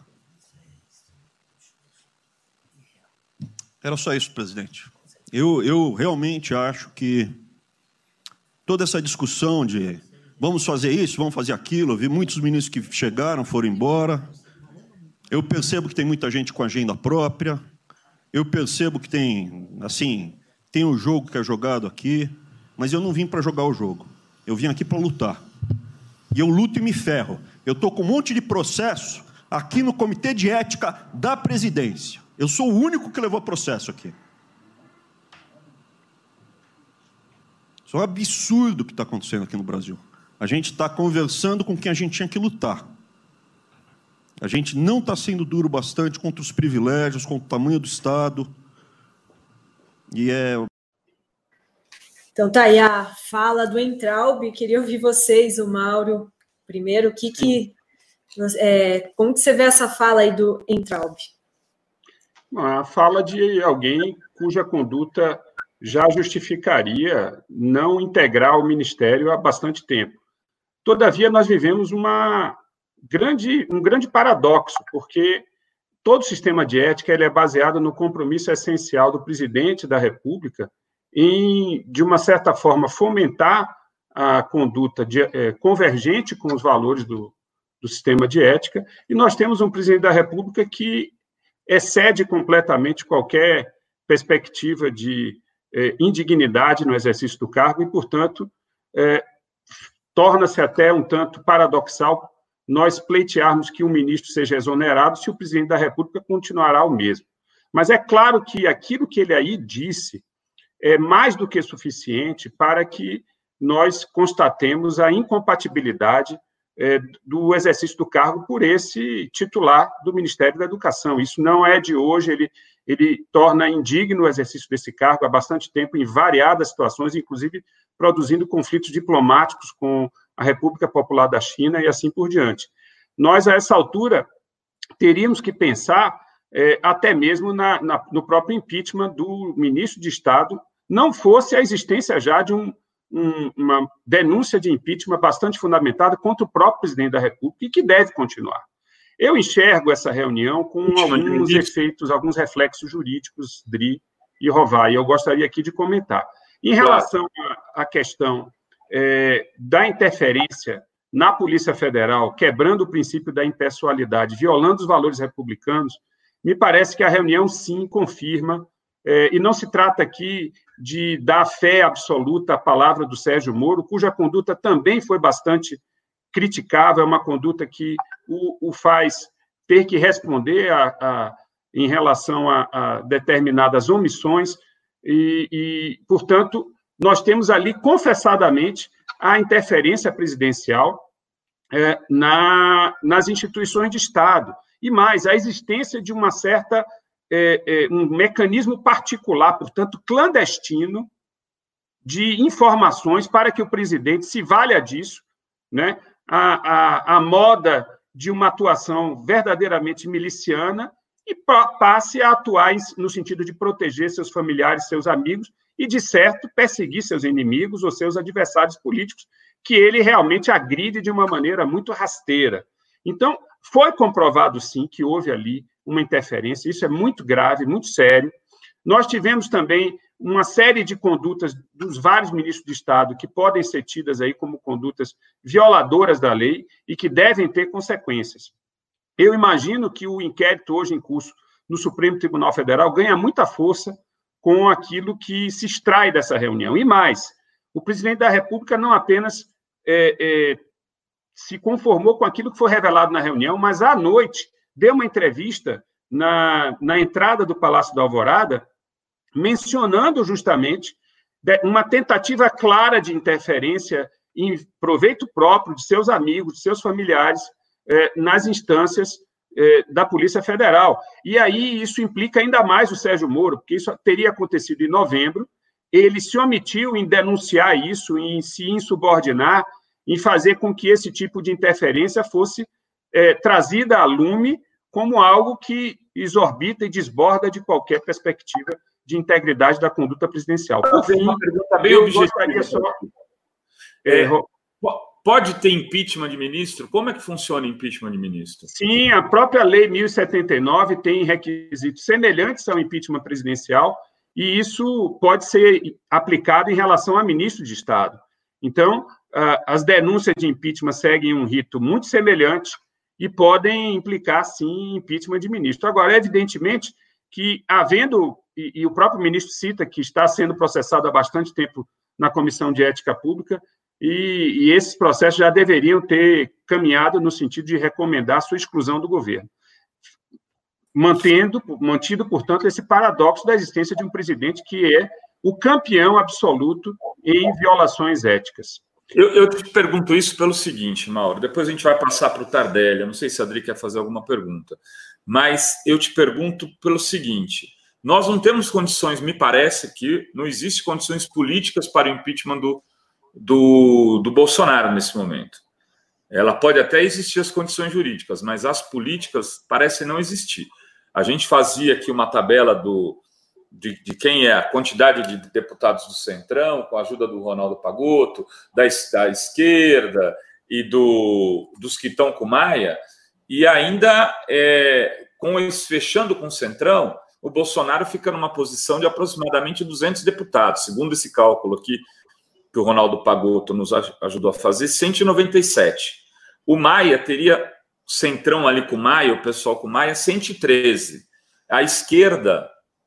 Era só isso, presidente. Eu realmente acho que toda essa discussão de vamos fazer isso, vamos fazer aquilo, eu vi muitos ministros que chegaram, foram embora. Eu percebo que tem muita gente com agenda própria. Eu percebo que tem, assim, tem um jogo que é jogado aqui, mas eu não vim para jogar o jogo. Eu vim aqui para lutar. E eu luto e me ferro. Eu estou com um monte de processo aqui no Comitê de Ética da Presidência. Eu sou o único que levou processo aqui. Isso é um absurdo o que está acontecendo aqui no Brasil. A gente está conversando com quem a gente tinha que lutar. A gente não está sendo duro bastante contra os privilégios, contra o tamanho do Estado. E é... Então tá aí a fala do Entraub. Queria ouvir vocês, o Mauro, primeiro. Como que você vê essa fala aí do Entraub? A fala de alguém cuja conduta já justificaria não integrar o Ministério há bastante tempo. Todavia, nós vivemos um grande paradoxo, porque todo sistema de ética ele é baseado no compromisso essencial do presidente da República em, de uma certa forma, fomentar a conduta convergente com os valores do sistema de ética, e nós temos um presidente da República que excede completamente qualquer perspectiva de indignidade no exercício do cargo e, portanto, torna-se até um tanto paradoxal nós pleitearmos que um ministro seja exonerado se o presidente da República continuará o mesmo. Mas é claro que aquilo que ele aí disse é mais do que suficiente para que nós constatemos a incompatibilidade do exercício do cargo por esse titular do Ministério da Educação. Isso não é de hoje, ele torna indigno o exercício desse cargo há bastante tempo, em variadas situações, inclusive produzindo conflitos diplomáticos com a República Popular da China e assim por diante. Nós, a essa altura, teríamos que pensar até mesmo no próprio impeachment do ministro de Estado, não fosse a existência já de uma denúncia de impeachment bastante fundamentada contra o próprio presidente da República e que deve continuar. Eu enxergo essa reunião com alguns efeitos, alguns reflexos jurídicos, Dri e Rovai, e eu gostaria aqui de comentar. Em relação à questão da interferência na Polícia Federal, quebrando o princípio da impessoalidade, violando os valores republicanos, me parece que a reunião, sim, confirma, e não se trata aqui de dar fé absoluta à palavra do Sérgio Moro, cuja conduta também foi bastante criticável, é uma conduta que o faz ter que responder em relação a determinadas omissões, e, portanto, nós temos ali, confessadamente, a interferência presidencial nas instituições de Estado. E mais, a existência de uma certa um mecanismo particular, portanto, clandestino, de informações para que o presidente se valha disso, né? A moda de uma atuação verdadeiramente miliciana e passe a atuar no sentido de proteger seus familiares, seus amigos e, de certo, perseguir seus inimigos ou seus adversários políticos, que ele realmente agride de uma maneira muito rasteira. Então, foi comprovado, sim, que houve ali uma interferência, isso é muito grave, muito sério. Nós tivemos também uma série de condutas dos vários ministros de Estado que podem ser tidas aí como condutas violadoras da lei e que devem ter consequências. Eu imagino que o inquérito hoje em curso no Supremo Tribunal Federal ganha muita força com aquilo que se extrai dessa reunião. E mais, o presidente da República não apenas se conformou com aquilo que foi revelado na reunião, mas, à noite, deu uma entrevista na entrada do Palácio da Alvorada, mencionando justamente uma tentativa clara de interferência em proveito próprio de seus amigos, de seus familiares, nas instâncias da Polícia Federal. E aí isso implica ainda mais o Sérgio Moro, porque isso teria acontecido em novembro, ele se omitiu em denunciar isso, em se insubordinar, em fazer com que esse tipo de interferência fosse trazida a lume como algo que exorbita e desborda de qualquer perspectiva de integridade da conduta presidencial. Por fim, uma pergunta bem eu objetiva. gostaria só... Pode ter impeachment de ministro? Como é que funciona o impeachment de ministro? Sim, a própria Lei 1079 tem requisitos semelhantes ao impeachment presidencial, e isso pode ser aplicado em relação a ministro de Estado. Então, as denúncias de impeachment seguem um rito muito semelhante e podem implicar, sim, impeachment de ministro. Agora, evidentemente que, havendo, e o próprio ministro cita que está sendo processado há bastante tempo na Comissão de Ética Pública, e esses processos já deveriam ter caminhado no sentido de recomendar sua exclusão do governo. Mantido, portanto, esse paradoxo da existência de um presidente que é o campeão absoluto em violações éticas. Eu te pergunto isso pelo seguinte, Mauro, depois a gente vai passar para o Tardelli, eu não sei se a Adri quer fazer alguma pergunta, mas eu te pergunto pelo seguinte, nós não temos condições, me parece que não existem condições políticas para o impeachment do Bolsonaro nesse momento. Ela pode até existir as condições jurídicas, mas as políticas parecem não existir. A gente fazia aqui uma tabela de quem é a quantidade de deputados do Centrão, com a ajuda do Ronaldo Pagotto, da esquerda e dos que estão com o Maia, e ainda, fechando com o Centrão, o Bolsonaro fica numa posição de aproximadamente 200 deputados, segundo esse cálculo aqui, que o Ronaldo Pagotto nos ajudou a fazer, 197. O Maia teria, Centrão ali com o Maia, o pessoal com o Maia, 113. A esquerda,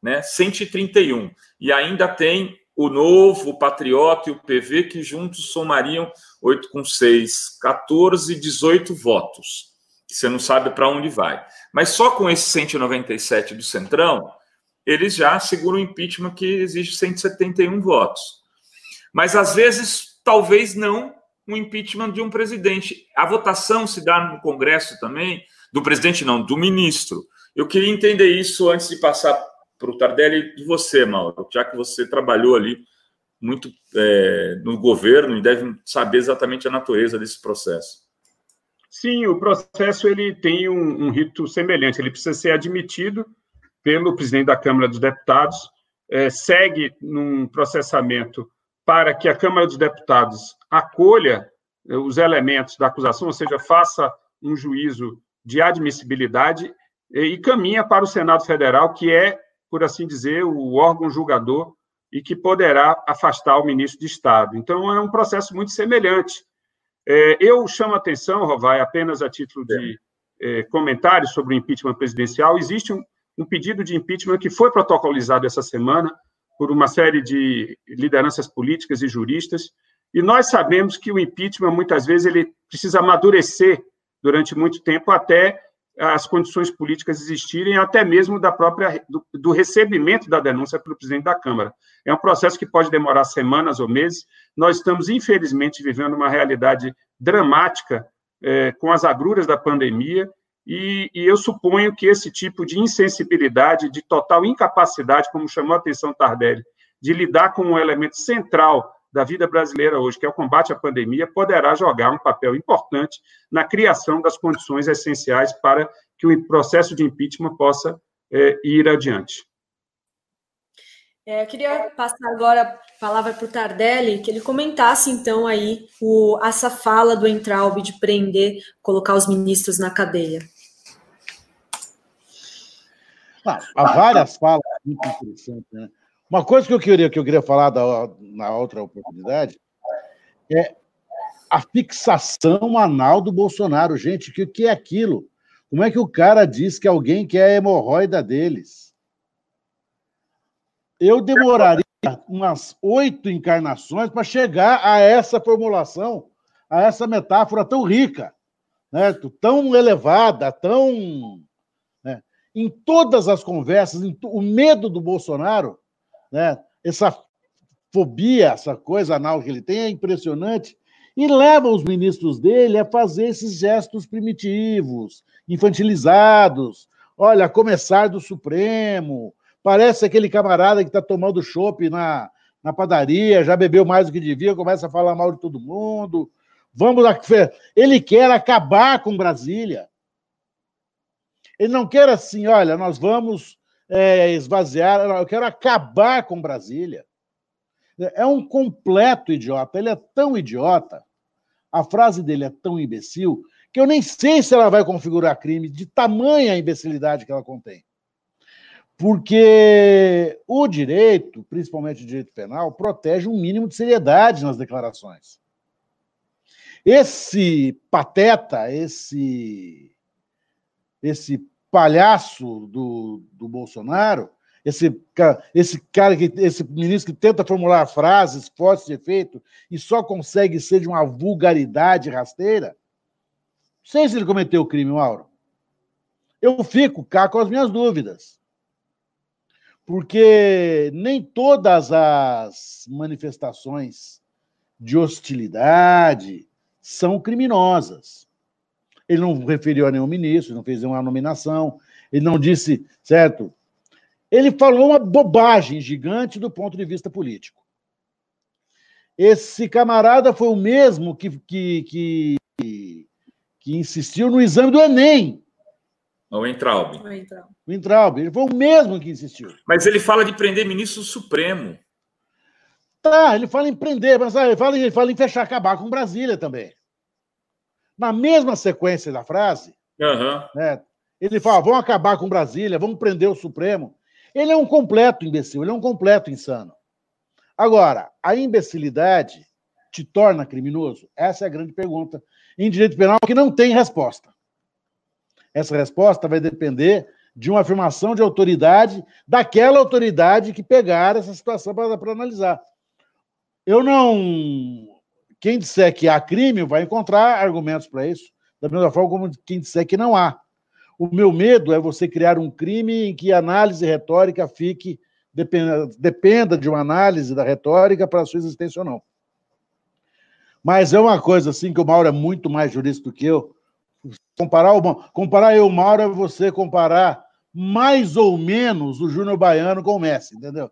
131. E ainda tem o Novo, o Patriota e o PV, que juntos somariam 8 com 6, 14, 18 votos. Você não sabe para onde vai. Mas só com esses 197 do Centrão, eles já seguram o impeachment que exige 171 votos. Mas, às vezes, talvez não um impeachment de um presidente. A votação se dá no Congresso também, do presidente não, do ministro. Eu queria entender isso antes de passar para o Tardelli de você, Mauro, já que você trabalhou ali muito no governo e deve saber exatamente a natureza desse processo. Sim, o processo ele tem um rito semelhante, ele precisa ser admitido pelo presidente da Câmara dos Deputados, segue num processamento para que a Câmara dos Deputados acolha os elementos da acusação, ou seja, faça um juízo de admissibilidade e caminha para o Senado Federal, que é, por assim dizer, o órgão julgador e que poderá afastar o ministro de Estado. Então, é um processo muito semelhante. Eu chamo a atenção, Rovai, apenas a título de comentário sobre o impeachment presidencial, existe um pedido de impeachment que foi protocolizado essa semana por uma série de lideranças políticas e juristas, e nós sabemos que o impeachment, muitas vezes, ele precisa amadurecer durante muito tempo até as condições políticas existirem, até mesmo do recebimento da denúncia pelo presidente da Câmara. É um processo que pode demorar semanas ou meses. Nós estamos, infelizmente, vivendo uma realidade dramática com as agruras da pandemia, e eu suponho que esse tipo de insensibilidade, de total incapacidade, como chamou a atenção Tardelli, de lidar com um elemento central da vida brasileira hoje, que é o combate à pandemia, poderá jogar um papel importante na criação das condições essenciais para que o processo de impeachment possa ir adiante. Eu queria passar agora a palavra para o Tardelli, que ele comentasse, então, aí essa fala do Weintraub de prender, colocar os ministros na cadeia. Há várias falas muito interessantes, né? Uma coisa que eu queria falar na outra oportunidade é a fixação anal do Bolsonaro. Gente, o que é aquilo? Como é que o cara diz que alguém quer a hemorroida deles? Eu demoraria umas 8 encarnações para chegar a essa formulação, a essa metáfora tão rica, né? Tão elevada, tão... né? Em todas as conversas, o medo do Bolsonaro, né? Essa fobia, essa coisa anal que ele tem é impressionante, e leva os ministros dele a fazer esses gestos primitivos, infantilizados. Olha, começar do Supremo, parece aquele camarada que está tomando chopp na padaria, já bebeu mais do que devia, começa a falar mal de todo mundo. Ele quer acabar com Brasília. Ele não quer assim, olha, nós vamos esvaziar, eu quero acabar com Brasília. É um completo idiota, ele é tão idiota, a frase dele é tão imbecil, que eu nem sei se ela vai configurar crime, de tamanha imbecilidade que ela contém. Porque o direito, principalmente o direito penal, protege um mínimo de seriedade nas declarações. Esse pateta, esse palhaço do Bolsonaro, esse ministro que tenta formular frases fortes de efeito e só consegue ser de uma vulgaridade rasteira, não sei se ele cometeu crime, Mauro. Eu fico cá com as minhas dúvidas. Porque nem todas as manifestações de hostilidade são criminosas. Ele não referiu a nenhum ministro, não fez nenhuma nominação, ele não disse, certo? Ele falou uma bobagem gigante do ponto de vista político. Esse camarada foi o mesmo que insistiu no exame do Enem. O Weintraub. O Weintraub, ele foi o mesmo que insistiu. Mas ele fala de prender ministro do Supremo. Tá, ele fala em prender, mas ele fala em fechar, acabar com Brasília também. Na mesma sequência da frase, né, ele fala, vamos acabar com Brasília, vamos prender o Supremo. Ele é um completo imbecil, ele é um completo insano. Agora, a imbecilidade te torna criminoso? Essa é a grande pergunta em direito penal que não tem resposta. Essa resposta vai depender de uma afirmação de autoridade, daquela autoridade que pegar essa situação para analisar. Quem disser que há crime vai encontrar argumentos para isso, da mesma forma como quem disser que não há. O meu medo é você criar um crime em que a análise retórica dependa de uma análise da retórica para a sua existência ou não. Mas é uma coisa assim que o Mauro é muito mais jurista do que eu. Comparar eu e o Mauro é você comparar mais ou menos o Júnior Baiano com o Messi, entendeu?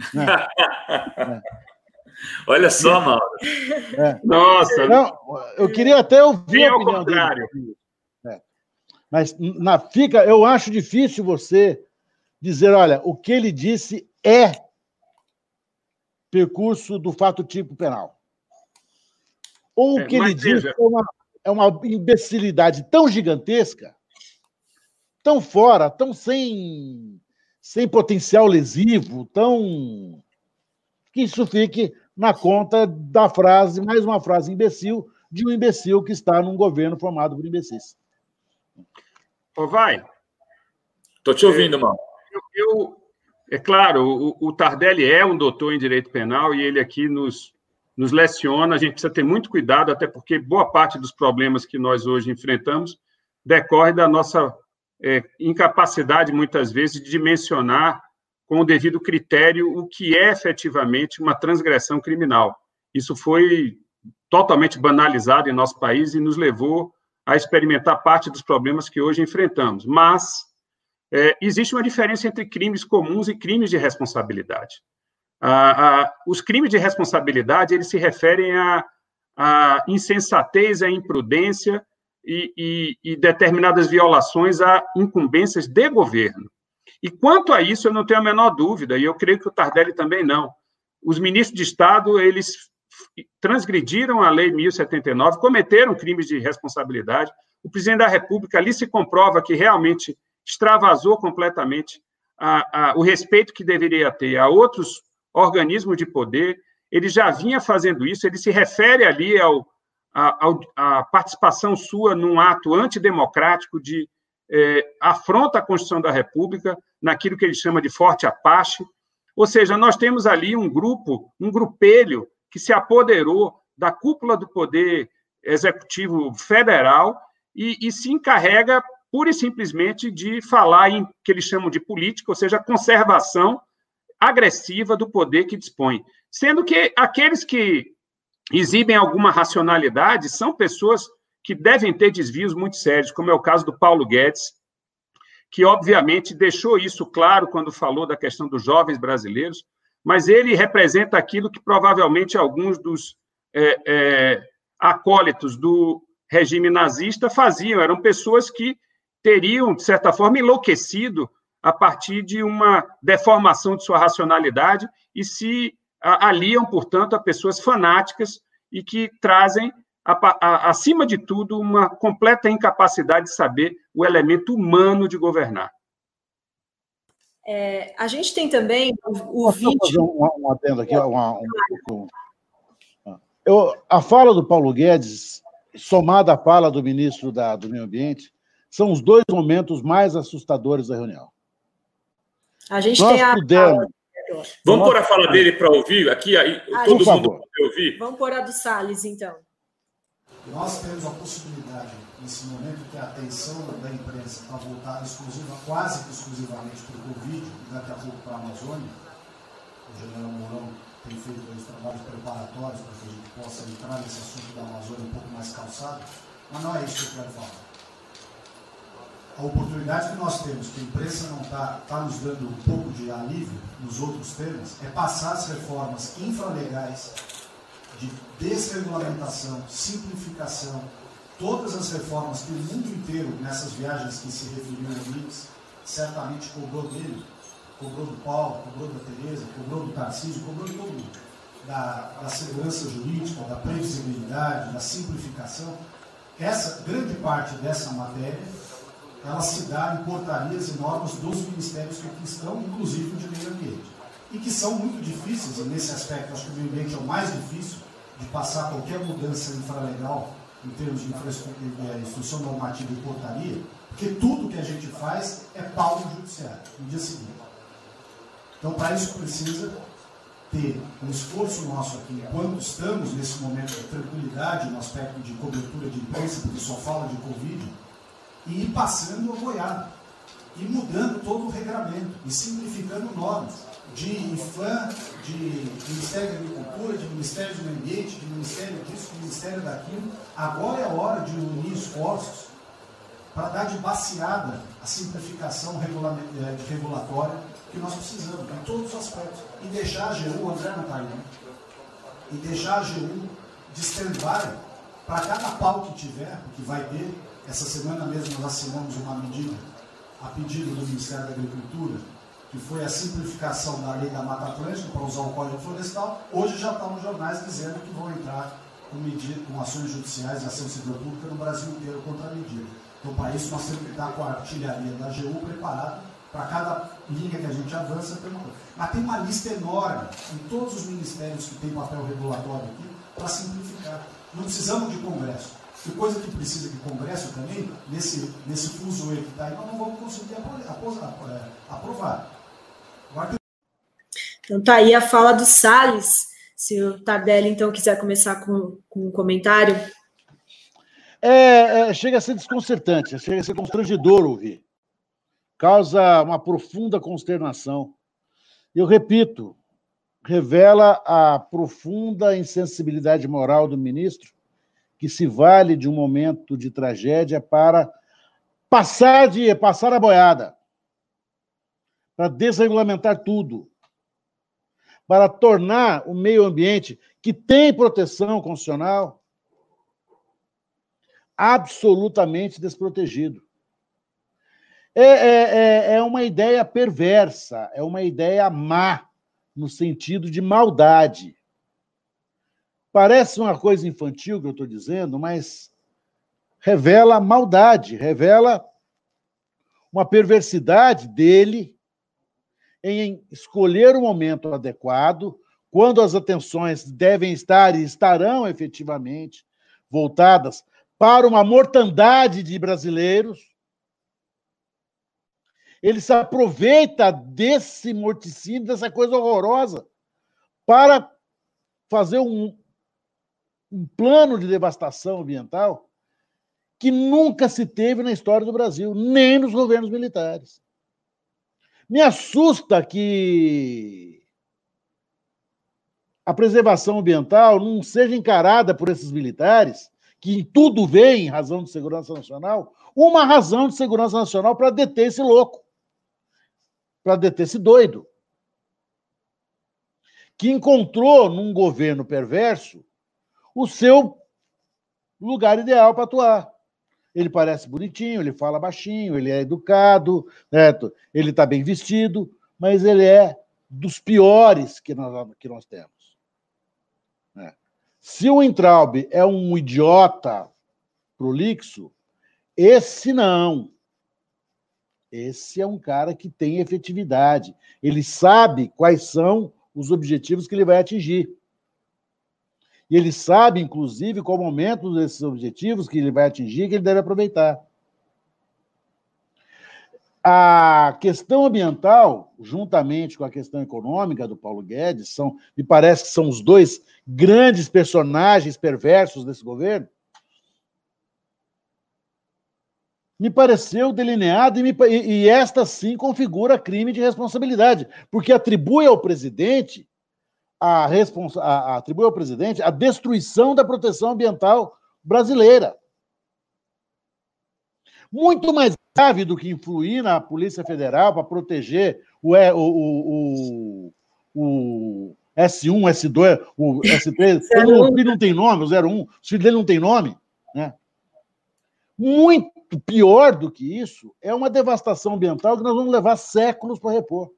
Olha só, Mauro. Nossa. Não, eu queria até ouvir a opinião dele. Mas eu acho difícil você dizer, olha, o que ele disse é percurso do fato tipo penal. Ou o que ele disse é uma imbecilidade tão gigantesca, tão fora, tão sem potencial lesivo, tão... que isso fique na conta da frase, mais uma frase imbecil, de um imbecil que está num governo formado por imbecis. Vai. Estou te ouvindo, mano. É claro, o Tardelli é um doutor em direito penal e ele aqui nos leciona. A gente precisa ter muito cuidado, até porque boa parte dos problemas que nós hoje enfrentamos decorre da nossa incapacidade, muitas vezes, de dimensionar com o devido critério o que é efetivamente uma transgressão criminal. Isso foi totalmente banalizado em nosso país e nos levou a experimentar parte dos problemas que hoje enfrentamos. Mas existe uma diferença entre crimes comuns e crimes de responsabilidade. Os crimes de responsabilidade, eles se referem à insensatez, à imprudência e determinadas violações a incumbências de governo. E quanto a isso, eu não tenho a menor dúvida, e eu creio que o Tardelli também não. Os ministros de Estado, eles transgrediram a Lei 1079, cometeram crimes de responsabilidade. O presidente da República ali se comprova que realmente extravasou completamente o respeito que deveria ter a outros organismos de poder. Ele já vinha fazendo isso, ele se refere ali à participação sua num ato antidemocrático de afronta à Constituição da República, naquilo que ele chama de Forte Apache. Ou seja, nós temos ali um grupelho que se apoderou da cúpula do Poder Executivo Federal e se encarrega, pura e simplesmente, de falar em que eles chamam de política, ou seja, conservação agressiva do poder que dispõe. Sendo que aqueles que exibem alguma racionalidade são pessoas que devem ter desvios muito sérios, como é o caso do Paulo Guedes, que, obviamente, deixou isso claro quando falou da questão dos jovens brasileiros, mas ele representa aquilo que provavelmente alguns dos acólitos do regime nazista faziam. Eram pessoas que teriam, de certa forma, enlouquecido a partir de uma deformação de sua racionalidade e se aliam, portanto, a pessoas fanáticas e que trazem, acima de tudo, uma completa incapacidade de saber o elemento humano de governar. A gente tem também o vídeo... Posso fazer um adendo aqui? A fala do Paulo Guedes, somada à fala do ministro do Meio Ambiente, são os dois momentos mais assustadores da reunião. A gente tem a... Vamos pôr a fala dele para ouvir aqui, aí todo mundo pode ouvir. Vamos pôr a do Salles, então. Nós temos a possibilidade, nesse momento, que a atenção da imprensa está voltada quase que exclusivamente para o Covid, e daqui a pouco para a Amazônia. O general Mourão tem feito os trabalhos preparatórios para que a gente possa entrar nesse assunto da Amazônia um pouco mais calçado, mas não é isso que eu quero falar. A oportunidade que nós temos, que a imprensa não está nos dando um pouco de alívio nos outros temas, é passar as reformas infralegais de desregulamentação, simplificação, todas as reformas que o mundo inteiro, nessas viagens que se referiu ao Mix, certamente cobrou dele, cobrou do Paulo, cobrou da Tereza, cobrou do Tarcísio, cobrou de todo mundo, da segurança jurídica, da previsibilidade, da simplificação. Essa grande parte dessa matéria, ela se dá em portarias e normas dos ministérios que aqui estão, inclusive o de meio ambiente, e que são muito difíceis, e nesse aspecto acho que o meio ambiente é o mais difícil de passar qualquer mudança infralegal em termos de instrução normativa e portaria, porque tudo que a gente faz é pau no judiciário, no dia seguinte. Então, para isso precisa ter um esforço nosso aqui, enquanto estamos nesse momento de tranquilidade, no aspecto de cobertura de imprensa, porque só fala de Covid, e ir passando a boiada, e mudando todo o regramento, e simplificando normas, de IFAM, de Ministério da Agricultura, de Ministério do Meio Ambiente, de Ministério disso, de Ministério daquilo. Agora é a hora de unir esforços para dar de baseada a simplificação regulatória que nós precisamos, em todos os aspectos. E deixar a AGU, o André não está aí, né? E deixar a AGU de stand-by para cada pau que tiver, porque vai ter. Essa semana mesmo nós assinamos uma medida a pedido do Ministério da Agricultura, que foi a simplificação da lei da Mata Atlântica para usar o Código Florestal. Hoje já estão nos jornais dizendo que vão entrar com ações judiciais e ação civil pública no Brasil inteiro contra a medida. Então, para isso, nós temos que estar com a artilharia da AGU preparada para cada linha que a gente avança. Mas tem uma lista enorme em todos os ministérios que têm papel regulatório aqui para simplificar. Não precisamos de Congresso. E coisa que precisa de Congresso também, nesse fuso que está aí, nós não vamos conseguir aprovar. Então tá aí a fala do Salles. Se o Tardelli, então, quiser começar com um comentário. Chega a ser desconcertante, chega a ser constrangedor ouvir. Causa uma profunda consternação. Eu repito, revela a profunda insensibilidade moral do ministro, que se vale de um momento de tragédia para passar a boiada, para desregulamentar tudo. para tornar o meio ambiente, que tem proteção constitucional, absolutamente desprotegido. É uma ideia perversa, é uma ideia má, no sentido de maldade. Parece uma coisa infantil que eu estou dizendo, mas revela maldade, revela uma perversidade dele em escolher o momento adequado, quando as atenções devem estar e estarão efetivamente voltadas para uma mortandade de brasileiros. Ele se aproveita desse morticínio, dessa coisa horrorosa, para fazer um plano de devastação ambiental que nunca se teve na história do Brasil, nem nos governos militares. Me assusta que a preservação ambiental não seja encarada por esses militares, que em tudo veem razão de segurança nacional, uma razão de segurança nacional para deter esse louco, para deter esse doido, que encontrou num governo perverso o seu lugar ideal para atuar. Ele parece bonitinho, ele fala baixinho, ele é educado, certo? Ele está bem vestido, mas ele é dos piores que nós temos. Se o Weintraub é um idiota prolixo, esse não. Esse é um cara que tem efetividade. Ele sabe quais são os objetivos que ele vai atingir. E ele sabe, inclusive, qual momento desses objetivos que ele vai atingir que ele deve aproveitar. A questão ambiental, juntamente com a questão econômica do Paulo Guedes, me parece que são os dois grandes personagens perversos desse governo, me pareceu delineado e esta sim configura crime de responsabilidade, porque atribui ao presidente a destruição da proteção ambiental brasileira. Muito mais grave do que influir na Polícia Federal para proteger o S1, S2, o S3, o filho não tem nome, o 01, o filho dele não tem nome, né? Muito pior do que isso é uma devastação ambiental que nós vamos levar séculos para repor.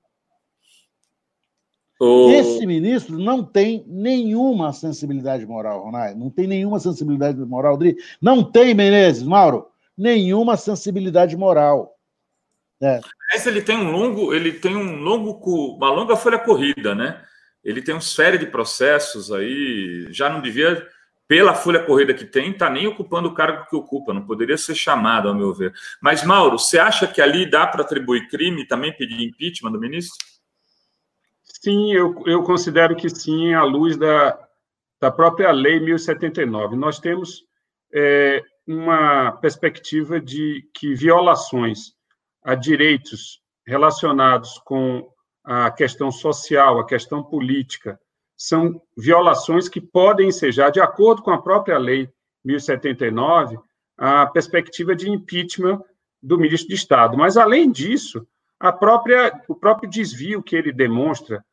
Esse ministro não tem nenhuma sensibilidade moral, Ronai. Não tem nenhuma sensibilidade moral, Dri. Não tem, Menezes, Mauro, nenhuma sensibilidade moral. Mas ele tem uma longa folha corrida, né? Ele tem uma série de processos aí, já não devia, pela folha corrida que tem, tá nem ocupando o cargo que ocupa, não poderia ser chamado, ao meu ver. Mas, Mauro, você acha que ali dá para atribuir crime e também pedir impeachment do ministro? Sim, eu considero que sim, à luz da própria Lei 1079. Nós temos uma perspectiva de que violações a direitos relacionados com a questão social, a questão política, são violações que podem ensejar, de acordo com a própria Lei 1079, a perspectiva de impeachment do ministro de Estado. Mas, além disso, o próprio desvio que ele demonstra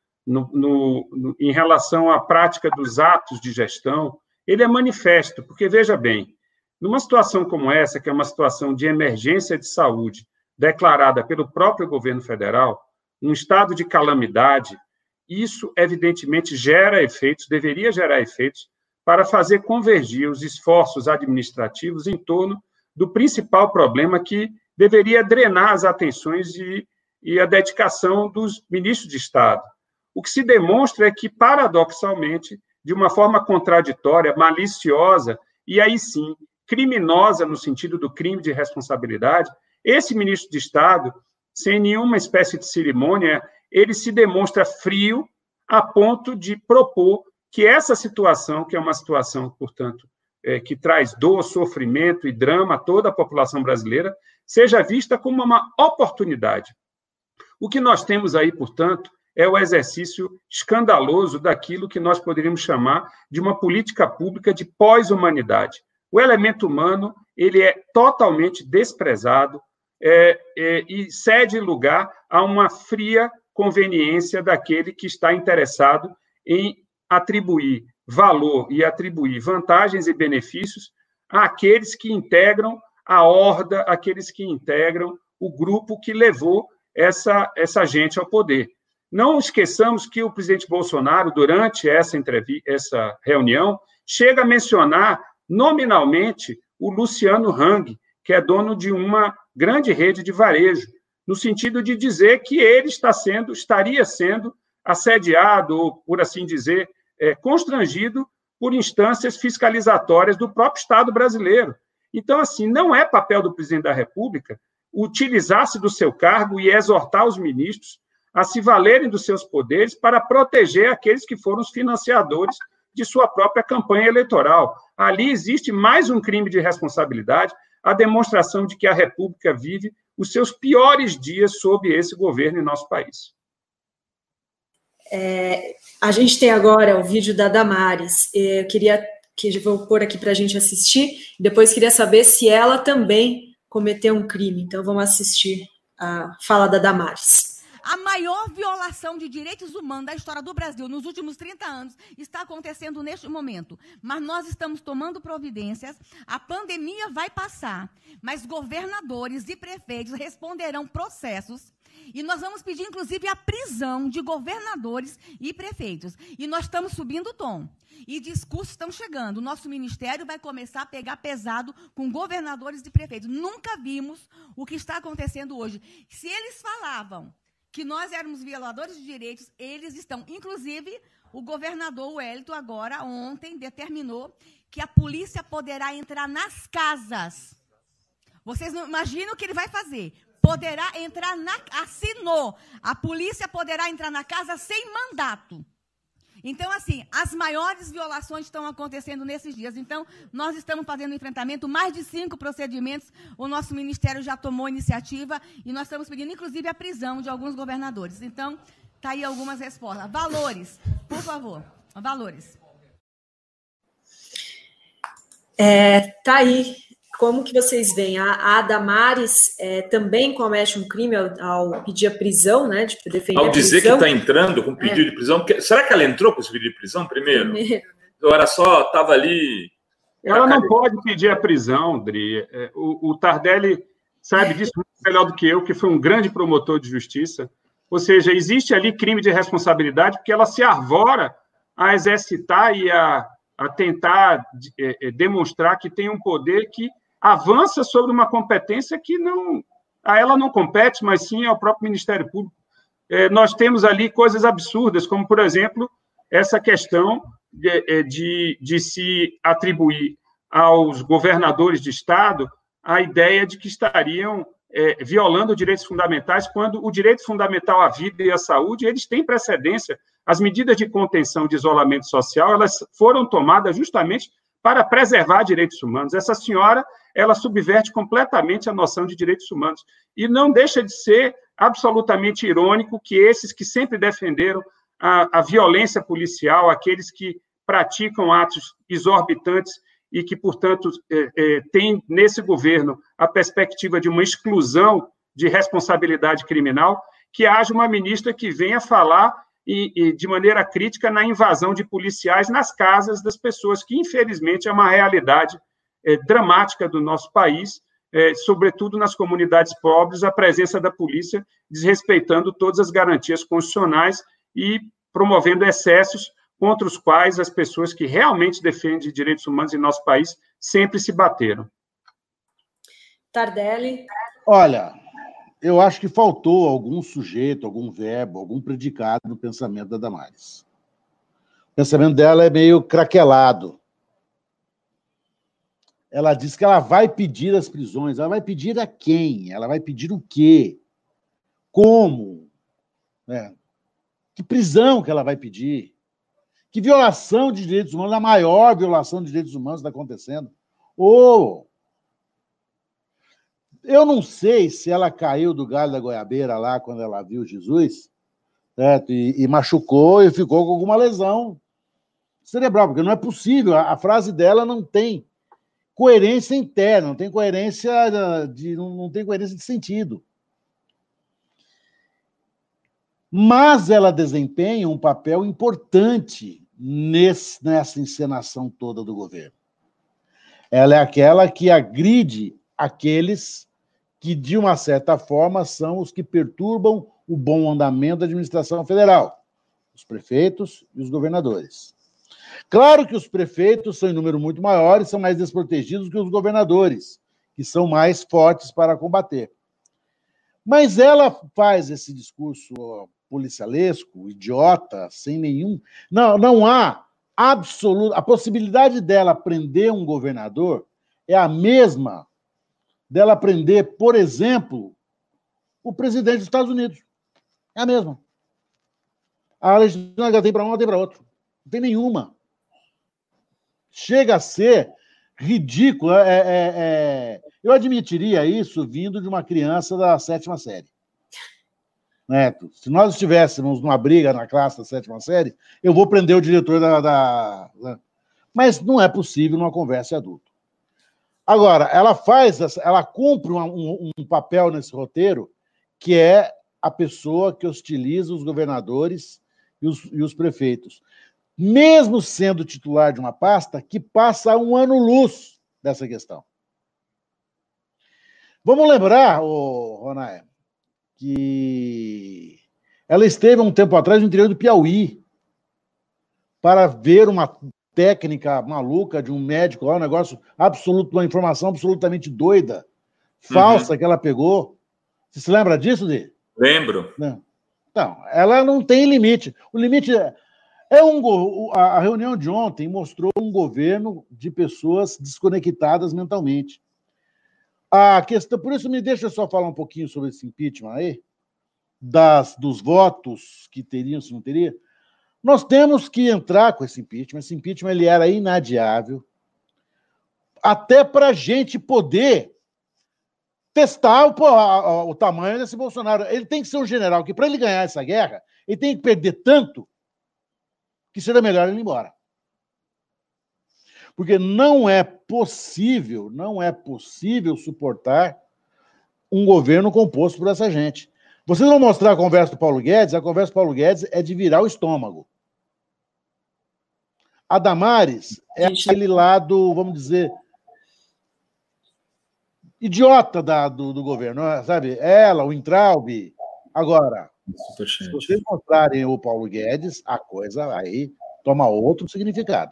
em relação à prática dos atos de gestão, ele é manifesto, porque, veja bem, numa situação como essa, que é uma situação de emergência de saúde, declarada pelo próprio governo federal, um estado de calamidade, isso, evidentemente, deveria gerar efeitos para fazer convergir os esforços administrativos em torno do principal problema que deveria drenar as atenções e a dedicação dos ministros de Estado. O que se demonstra é que, paradoxalmente, de uma forma contraditória, maliciosa e, aí sim, criminosa no sentido do crime de responsabilidade, esse ministro de Estado, sem nenhuma espécie de cerimônia, ele se demonstra frio a ponto de propor que essa situação, que é uma situação, portanto, que traz dor, sofrimento e drama a toda a população brasileira, seja vista como uma oportunidade. O que nós temos aí, portanto, é o exercício escandaloso daquilo que nós poderíamos chamar de uma política pública de pós-humanidade. O elemento humano ele é totalmente desprezado e cede lugar a uma fria conveniência daquele que está interessado em atribuir valor e atribuir vantagens e benefícios àqueles que integram a horda, àqueles que integram o grupo que levou essa gente ao poder. Não esqueçamos que o presidente Bolsonaro, durante essa reunião, chega a mencionar nominalmente o Luciano Hang, que é dono de uma grande rede de varejo, no sentido de dizer que ele estaria sendo assediado, ou, por assim dizer, constrangido por instâncias fiscalizatórias do próprio Estado brasileiro. Então, assim, não é papel do presidente da República utilizar-se do seu cargo e exortar os ministros a se valerem dos seus poderes para proteger aqueles que foram os financiadores de sua própria campanha eleitoral. Ali existe mais um crime de responsabilidade, a demonstração de que a República vive os seus piores dias sob esse governo em nosso país. A gente tem agora o vídeo da Damares. Vou pôr aqui para a gente assistir. Depois queria saber se ela também cometeu um crime. Então vamos assistir a fala da Damares. A maior violação de direitos humanos da história do Brasil nos últimos 30 anos está acontecendo neste momento. Mas nós estamos tomando providências, a pandemia vai passar, mas governadores e prefeitos responderão processos e nós vamos pedir, inclusive, a prisão de governadores e prefeitos. E nós estamos subindo o tom. E discursos estão chegando. O nosso ministério vai começar a pegar pesado com governadores e prefeitos. Nunca vimos o que está acontecendo hoje. Se eles falavam que nós éramos violadores de direitos, eles estão. Inclusive, o governador Wellington, agora, ontem, determinou que a polícia poderá entrar nas casas. Vocês não imaginam o que ele vai fazer. Poderá entrar assinou. A polícia poderá entrar na casa sem mandato. Então, assim, as maiores violações estão acontecendo nesses dias. Então, nós estamos fazendo enfrentamento, mais de 5 procedimentos, o nosso ministério já tomou iniciativa e nós estamos pedindo, inclusive, a prisão de alguns governadores. Então, está aí algumas respostas. Valores, por favor, valores. Tá aí. Como que vocês veem? A Damares também comete um crime ao pedir a prisão, né? De defender ao dizer prisão. Que está entrando com pedido de prisão. Será que ela entrou com esse pedido de prisão primeiro? Ou era só, estava ali... Ela não pode pedir a prisão, Dri. O Tardelli sabe disso muito melhor do que eu, que foi um grande promotor de justiça. Ou seja, existe ali crime de responsabilidade porque ela se arvora a exercitar e a tentar demonstrar que tem um poder que avança sobre uma competência que não, a ela não compete, mas sim ao próprio Ministério Público. Nós temos ali coisas absurdas, como, por exemplo, essa questão de se atribuir aos governadores de Estado a ideia de que estariam violando direitos fundamentais, quando o direito fundamental à vida e à saúde, eles têm precedência. As medidas de contenção de isolamento social, elas foram tomadas justamente para preservar direitos humanos. Essa senhora, ela subverte completamente a noção de direitos humanos. E não deixa de ser absolutamente irônico que esses que sempre defenderam a violência policial, aqueles que praticam atos exorbitantes e que, portanto, têm nesse governo a perspectiva de uma exclusão de responsabilidade criminal, que haja uma ministra que venha falar de maneira crítica na invasão de policiais nas casas das pessoas, que, infelizmente, é uma realidade dramática do nosso país, sobretudo nas comunidades pobres, a presença da polícia desrespeitando todas as garantias constitucionais e promovendo excessos contra os quais as pessoas que realmente defendem direitos humanos em nosso país sempre se bateram. Tardelli. Olha, eu acho que faltou algum sujeito, algum verbo, algum predicado no pensamento da Damares. O pensamento dela é meio craquelado. Ela diz que ela vai pedir as prisões. Ela vai pedir a quem? Ela vai pedir o quê? Como? Que prisão que ela vai pedir? Que violação de direitos humanos, a maior violação de direitos humanos está acontecendo? Eu não sei se ela caiu do galho da goiabeira lá quando ela viu Jesus, certo? E machucou e ficou com alguma lesão cerebral, porque não é possível. A frase dela não tem coerência interna, não tem coerência de sentido. Mas ela desempenha um papel importante nessa encenação toda do governo. Ela é aquela que agride aqueles que, de uma certa forma, são os que perturbam o bom andamento da administração federal, os prefeitos e os governadores. Claro que os prefeitos são em número muito maior e são mais desprotegidos que os governadores, que são mais fortes para combater. Mas ela faz esse discurso policialesco, idiota, sem nenhum... Não há absoluta... A possibilidade dela prender um governador é a mesma dela prender, por exemplo, o presidente dos Estados Unidos. É a mesma. A legislação tem para um, tem para outro. Não tem nenhuma. Chega a ser ridículo. Eu admitiria isso vindo de uma criança da 7ª série. Neto, se nós estivéssemos numa briga na classe da 7ª série, eu vou prender o diretor Mas não é possível numa conversa adulta. Agora, ela cumpre um papel nesse roteiro, que é a pessoa que hostiliza os governadores e os prefeitos, mesmo sendo titular de uma pasta que passa um ano-luz dessa questão. Vamos lembrar, Ronaé, que ela esteve há um tempo atrás no interior do Piauí para ver uma técnica maluca de um médico lá, um negócio absoluto, uma informação absolutamente doida, falsa, que ela pegou. Você se lembra disso, Dê? Lembro. Não. Então, ela não tem limite. O limite a reunião de ontem mostrou um governo de pessoas desconectadas mentalmente. A questão, por isso, me deixa só falar um pouquinho sobre esse impeachment aí, dos votos que teriam, se não teria. Nós temos que entrar com esse impeachment. Esse impeachment ele era inadiável, até para a gente poder testar o tamanho desse Bolsonaro. Ele tem que ser um general que, para ele ganhar essa guerra, ele tem que perder tanto que seria melhor ele ir embora. Porque não é possível suportar um governo composto por essa gente. Vocês vão mostrar a conversa do Paulo Guedes? A conversa do Paulo Guedes é de virar o estômago. A Damares é aquele lado, vamos dizer, idiota do governo, sabe? Ela, o Weintraub. Agora, se vocês mostrarem o Paulo Guedes, a coisa aí toma outro significado.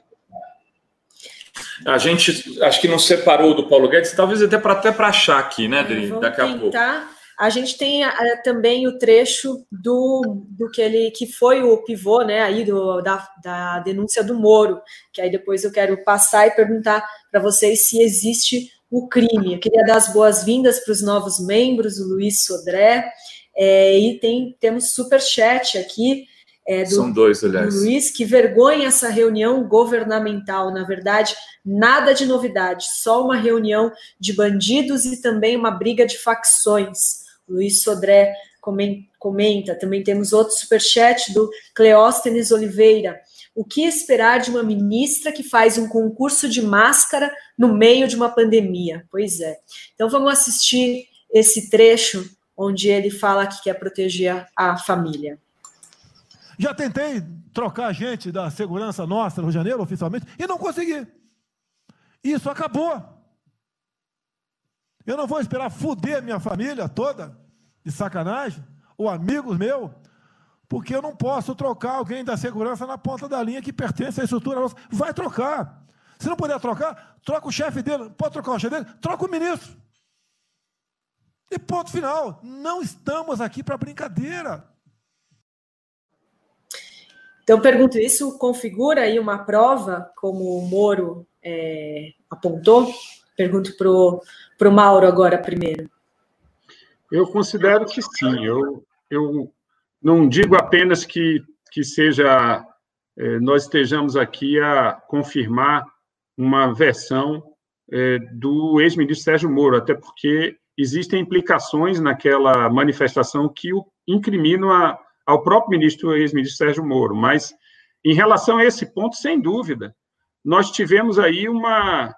A gente acho que não separou do Paulo Guedes, talvez até para achar aqui, né, Adri? Daqui a pouco. A gente tem também o trecho do que foi o pivô, né, aí da denúncia do Moro, que aí depois eu quero passar e perguntar para vocês se existe o crime. Eu queria dar as boas-vindas para os novos membros, o Luiz Sodré, e temos superchat aqui. São dois, aliás. Do Luiz, que vergonha essa reunião governamental. Na verdade, nada de novidade, só uma reunião de bandidos e também uma briga de facções. Luiz Sodré comenta. Também temos outro superchat do Cleóstenes Oliveira. O que esperar de uma ministra que faz um concurso de máscara no meio de uma pandemia? Pois é. Então vamos assistir esse trecho onde ele fala que quer proteger a família. Já tentei trocar gente da segurança nossa no Rio de Janeiro, oficialmente, e não consegui. Isso acabou. Eu não vou esperar foder minha família toda, de sacanagem, ou amigos meus, porque eu não posso trocar alguém da segurança na ponta da linha que pertence à estrutura nossa. Vai trocar. Se não puder trocar, troca o chefe dele. Pode trocar o chefe dele? Troca o ministro. E ponto final. Não estamos aqui para brincadeira. Então, pergunto, isso configura aí uma prova, como o Moro apontou? Pergunto para o Mauro agora primeiro. Eu considero que sim. Eu não digo apenas que seja nós estejamos aqui a confirmar uma versão do ex-ministro Sérgio Moro, até porque existem implicações naquela manifestação que o incriminam ao próprio ex-ministro Sérgio Moro, mas em relação a esse ponto, sem dúvida, nós tivemos aí uma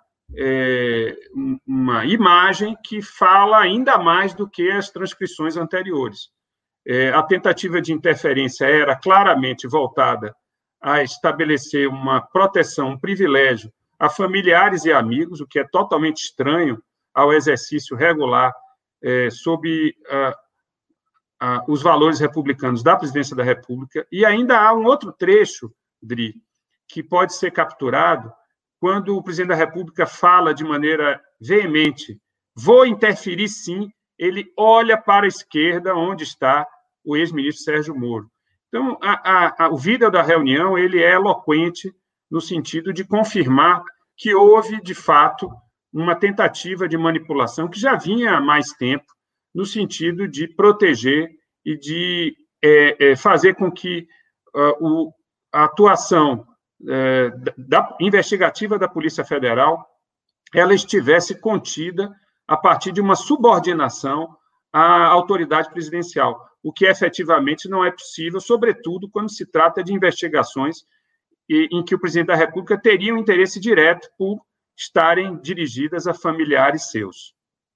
imagem que fala ainda mais do que as transcrições anteriores. A tentativa de interferência era claramente voltada a estabelecer uma proteção, um privilégio a familiares e amigos, o que é totalmente estranho ao exercício regular sob os valores republicanos da Presidência da República. E ainda há um outro trecho, Dri, que pode ser capturado quando o presidente da República fala de maneira veemente: vou interferir sim, ele olha para a esquerda, onde está o ex-ministro Sérgio Moro. Então, o vídeo da reunião ele é eloquente no sentido de confirmar que houve, de fato, uma tentativa de manipulação que já vinha há mais tempo, no sentido de proteger e de fazer com que a atuação investigativa da Polícia Federal ela estivesse contida a partir de uma subordinação à autoridade presidencial, o que efetivamente não é possível, sobretudo quando se trata de investigações em que o presidente da República teria um interesse direto por estarem dirigidas a familiares seus.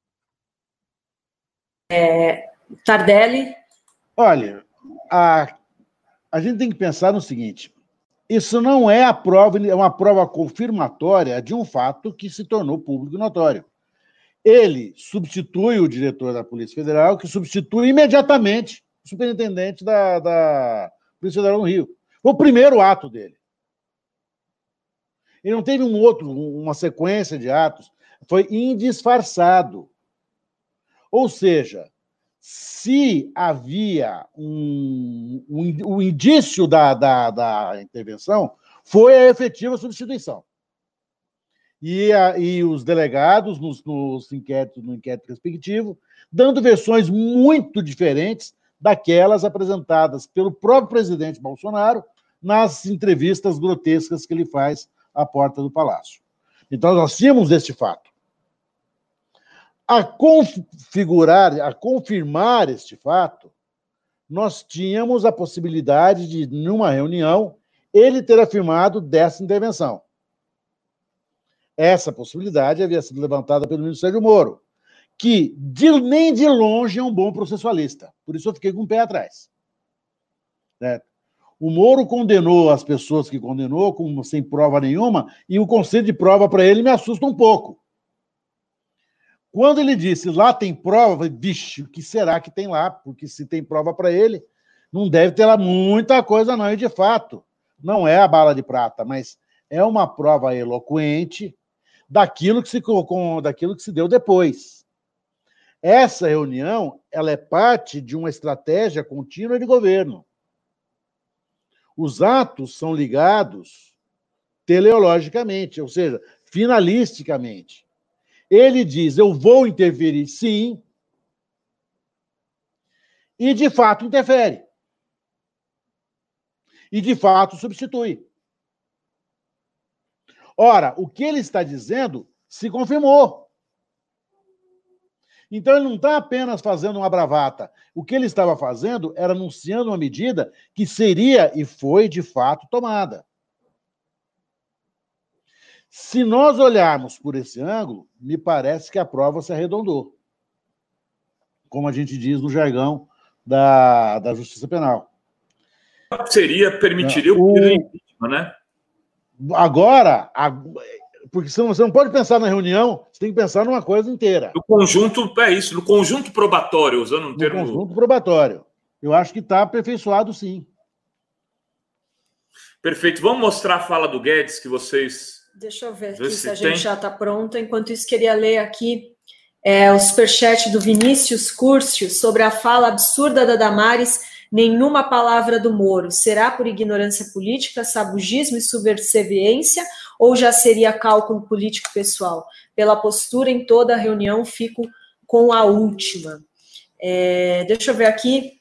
Tardelli? Olha, a gente tem que pensar no seguinte: isso não é a prova, é uma prova confirmatória de um fato que se tornou público e notório. Ele substitui o diretor da Polícia Federal, que substitui imediatamente o superintendente da Polícia Federal no Rio. Foi o primeiro ato dele. Ele não teve uma sequência de atos, foi indisfarçado. Ou seja, se havia um indício da intervenção, foi a efetiva substituição. E os delegados, no inquérito respectivo, dando versões muito diferentes daquelas apresentadas pelo próprio presidente Bolsonaro nas entrevistas grotescas que ele faz à porta do Palácio. Então, nós tínhamos este fato. A confirmar este fato, nós tínhamos a possibilidade de, numa reunião, ele ter afirmado dessa intervenção. Essa possibilidade havia sido levantada pelo ministro Sérgio Moro, que nem de longe é um bom processualista. Por isso eu fiquei com o pé atrás. Certo? O Moro condenou as pessoas que condenou sem prova nenhuma, e o conceito de prova para ele me assusta um pouco. Quando ele disse, lá tem prova, eu falei, vixe, o que será que tem lá? Porque se tem prova para ele, não deve ter lá muita coisa não. E, de fato, não é a bala de prata, mas é uma prova eloquente daquilo que se deu depois. Essa reunião, ela é parte de uma estratégia contínua de governo. Os atos são ligados teleologicamente, ou seja, finalisticamente. Ele diz, eu vou interferir, sim, e, de fato, interfere. E, de fato, substitui. Ora, o que ele está dizendo se confirmou. Então, ele não está apenas fazendo uma bravata. O que ele estava fazendo era anunciando uma medida que seria e foi, de fato, tomada. Se nós olharmos por esse ângulo, me parece que a prova se arredondou. Como a gente diz no jargão da Justiça Penal. Permitiria o impeachment, né? Agora, porque você não pode pensar na reunião, você tem que pensar numa coisa inteira. No conjunto, no conjunto probatório, usando um termo... No conjunto probatório. Eu acho que está aperfeiçoado, sim. Perfeito. Vamos mostrar a fala do Guedes, que vocês... Deixa eu ver aqui se a gente já está pronto. Enquanto isso, queria ler aqui o superchat do Vinícius Curcio sobre a fala absurda da Damares, nenhuma palavra do Moro. Será por ignorância política, sabugismo e subserviência, ou já seria cálculo político pessoal? Pela postura em toda a reunião, fico com a última. Deixa eu ver aqui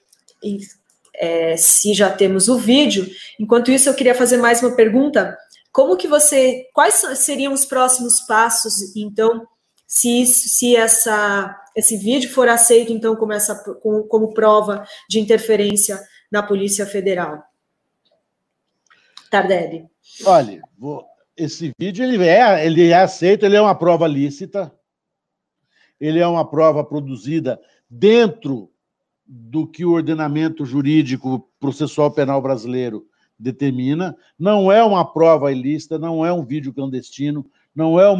se já temos o vídeo. Enquanto isso, eu queria fazer mais uma pergunta. Quais seriam os próximos passos, então, se esse vídeo for aceito, então, como prova de interferência na Polícia Federal? Tardelli. Olha, esse vídeo ele é aceito, ele é uma prova lícita, ele é uma prova produzida dentro do que o ordenamento jurídico processual penal brasileiro determina, não é uma prova ilícita, não é um vídeo clandestino, não é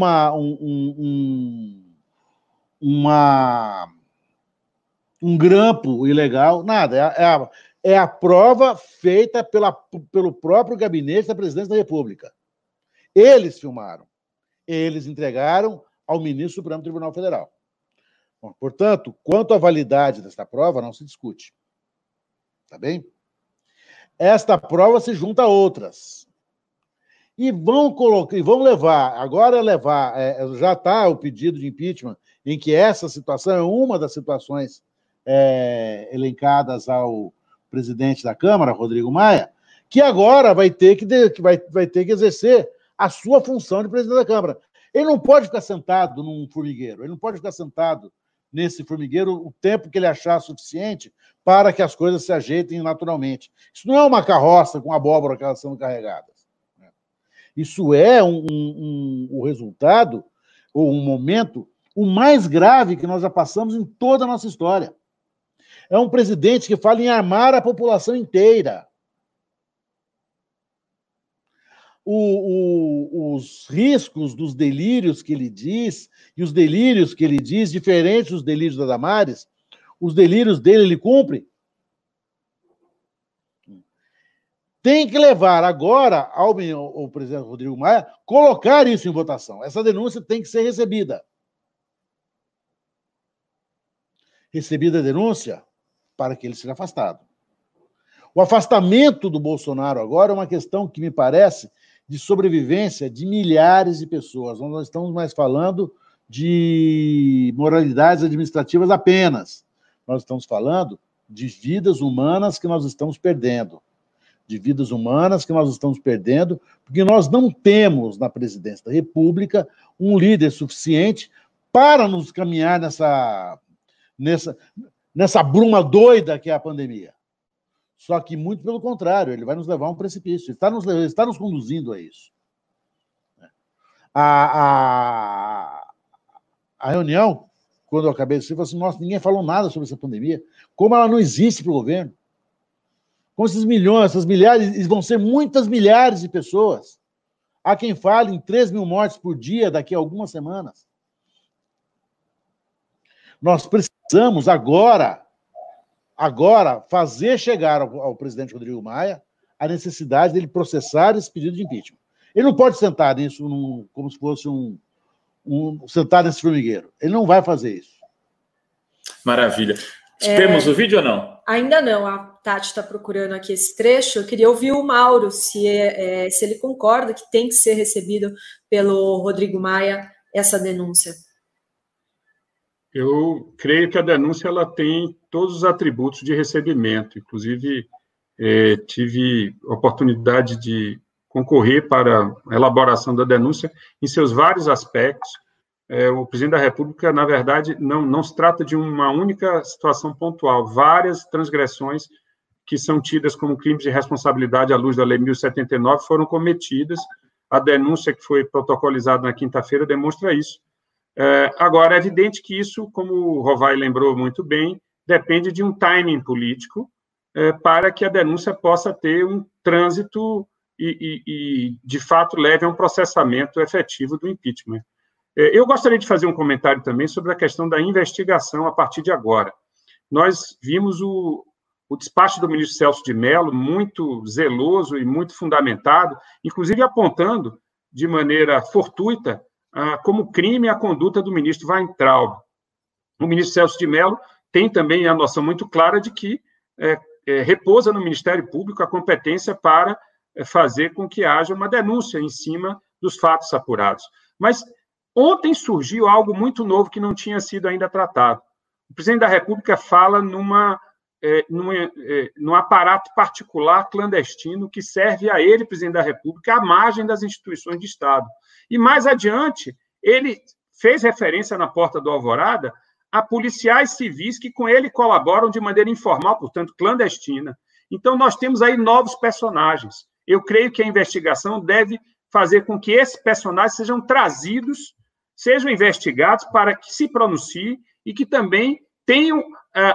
um grampo ilegal, nada. É a prova feita pelo próprio gabinete da Presidência da República. Eles filmaram. Eles entregaram ao ministro do Supremo Tribunal Federal. Bom, portanto, quanto à validade desta prova, não se discute. Tá bem? Esta prova se junta a outras. E vão levar, já está o pedido de impeachment, em que essa situação é uma das situações elencadas ao presidente da Câmara, Rodrigo Maia, que agora vai ter que exercer a sua função de presidente da Câmara. Ele não pode ficar sentado num formigueiro, ele não pode ficar sentado nesse formigueiro o tempo que ele achar suficiente para que as coisas se ajeitem naturalmente. Isso não é uma carroça com abóbora que elas sendo carregadas. Isso é o resultado, ou um momento, o mais grave que nós já passamos em toda a nossa história. É um presidente que fala em armar a população inteira. Os riscos dos delírios que ele diz, e os delírios que ele diz, diferentes dos delírios da Damares, os delírios dele ele cumpre. Tem que levar agora ao presidente Rodrigo Maia colocar isso em votação. Essa denúncia tem que ser recebida. Recebida a denúncia para que ele seja afastado. O afastamento do Bolsonaro agora é uma questão que me parece de sobrevivência de milhares de pessoas. Nós não estamos mais falando de moralidades administrativas apenas. Nós estamos falando de vidas humanas que nós estamos perdendo. De vidas humanas que nós estamos perdendo, porque nós não temos na presidência da República um líder suficiente para nos caminhar nessa bruma doida que é a pandemia. Só que, muito pelo contrário, ele vai nos levar a um precipício. Ele está nos conduzindo a isso. A reunião, quando eu acabei de dizer, eu falei assim, nossa, ninguém falou nada sobre essa pandemia. Como ela não existe para o governo. Como esses milhões, essas milhares, vão ser muitas milhares de pessoas. Há quem fale em 3 mil mortes por dia daqui a algumas semanas. Nós precisamos agora fazer chegar ao presidente Rodrigo Maia a necessidade dele processar esse pedido de impeachment. Ele não pode sentar nisso como se fosse sentar nesse formigueiro. Ele não vai fazer isso. Maravilha. Temos o vídeo ou não? Ainda não. A Tati está procurando aqui esse trecho. Eu queria ouvir o Mauro, se ele concorda que tem que ser recebido pelo Rodrigo Maia essa denúncia. Eu creio que a denúncia ela tem todos os atributos de recebimento. Inclusive, tive oportunidade de concorrer para a elaboração da denúncia em seus vários aspectos. O presidente da República, na verdade, não se trata de uma única situação pontual. Várias transgressões que são tidas como crimes de responsabilidade à luz da Lei 1079 foram cometidas. A denúncia que foi protocolizada na quinta-feira demonstra isso. Agora, é evidente que isso, como o Rovai lembrou muito bem, depende de um timing político para que a denúncia possa ter um trânsito e de fato, leve a um processamento efetivo do impeachment. Eu gostaria de fazer um comentário também sobre a questão da investigação a partir de agora. Nós vimos o despacho do ministro Celso de Mello, muito zeloso e muito fundamentado, inclusive apontando de maneira fortuita como crime a conduta do ministro Weintraub. O ministro Celso de Mello tem também a noção muito clara de que repousa no Ministério Público a competência para fazer com que haja uma denúncia em cima dos fatos apurados. Mas ontem surgiu algo muito novo que não tinha sido ainda tratado. O presidente da República fala num aparato particular clandestino que serve a ele, presidente da República, à margem das instituições de Estado. E mais adiante, ele fez referência na Porta do Alvorada a policiais civis que com ele colaboram de maneira informal, portanto, clandestina. Então, nós temos aí novos personagens. Eu creio que a investigação deve fazer com que esses personagens sejam trazidos, sejam investigados para que se pronuncie e que também tenham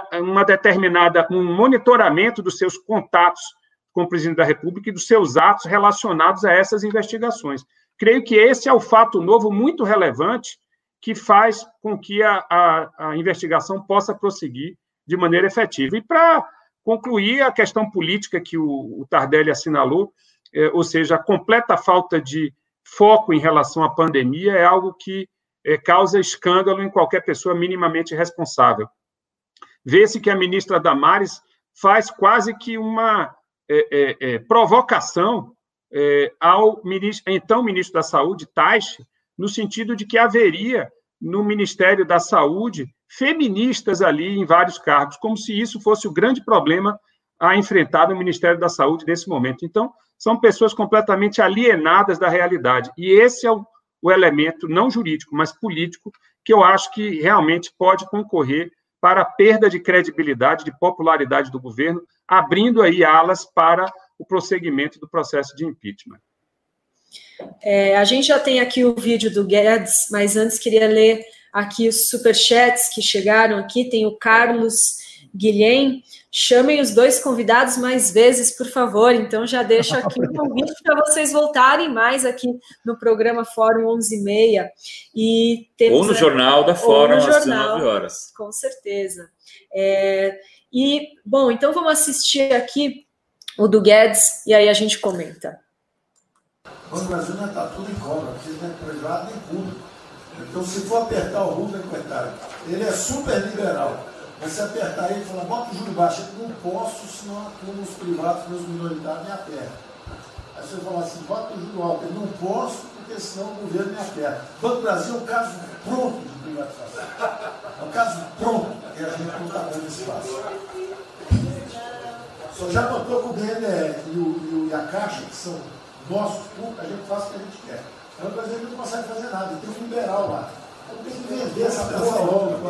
um monitoramento dos seus contatos com o presidente da República e dos seus atos relacionados a essas investigações. Creio que esse é o fato novo muito relevante que faz com que a investigação possa prosseguir de maneira efetiva. E para concluir a questão política que o Tardelli assinalou, ou seja, a completa falta de foco em relação à pandemia é algo que causa escândalo em qualquer pessoa minimamente responsável. Vê-se que a ministra Damares faz quase que uma provocação ao então ministro da Saúde, Taixe, no sentido de que haveria no Ministério da Saúde feministas ali em vários cargos, como se isso fosse o grande problema a enfrentar no Ministério da Saúde nesse momento. Então, são pessoas completamente alienadas da realidade. E esse é o elemento, não jurídico, mas político, que eu acho que realmente pode concorrer para a perda de credibilidade, de popularidade do governo, abrindo aí alas para o prosseguimento do processo de impeachment. A gente já tem aqui o vídeo do Guedes, mas antes queria ler aqui os superchats que chegaram aqui. Tem o Carlos Guilhem. Chamem os dois convidados mais vezes, por favor. Então, já deixo aqui um convite para vocês voltarem mais aqui no programa Fórum 11h30. Ou no Jornal da Fórum, às 19 horas. Com certeza. Bom, então vamos assistir aqui o do Guedes e aí a gente comenta. O Brasil não está tudo em cobra, não precisa nem privado nem público. Então, se for apertar o Rubem, coitado, ele é super liberal. Mas se apertar ele e falar, bota o juro baixo, eu não posso, senão atuam os privados, meus minoritários me apertam. Aí você fala assim, bota o juro alto, eu não posso, porque senão o governo me aperta. O Banco do Brasil é um caso pronto de privatização. É um caso pronto, e a gente não está dando espaço. Só já notou que o BNDES e a Caixa, que são nossos públicos, a gente faz o que a gente quer. Então, o Brasil não consegue fazer nada, tem um liberal lá. Então, tem que vender essa porra logo.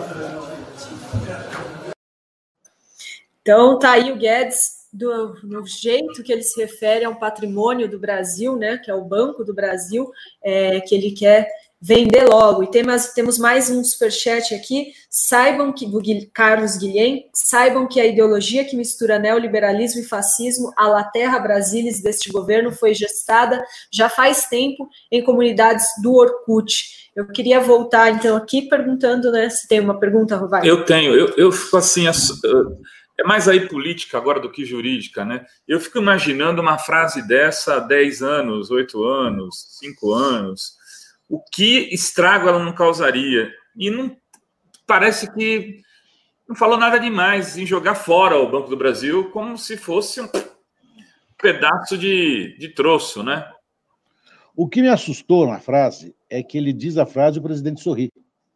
Então, tá aí o Guedes, do jeito que ele se refere ao patrimônio do Brasil, né, que é o Banco do Brasil, que ele quer vender logo. E temos mais um superchat aqui. Saibam que, do Carlos Guilhem, saibam que a ideologia que mistura neoliberalismo e fascismo, a la terra brasilis deste governo, foi gestada já faz tempo em comunidades do Orkut. Eu queria voltar, então, aqui perguntando, né, se tem uma pergunta, Rovair. Eu tenho. Eu fico assim... É mais aí política agora do que jurídica, né? Eu fico imaginando uma frase dessa há 10 anos, 8 anos, 5 anos... O que estrago ela não causaria? E não parece que não falou nada demais em jogar fora o Banco do Brasil como se fosse um pedaço de troço, né? O que me assustou na frase é que ele diz a frase e o presidente sorri.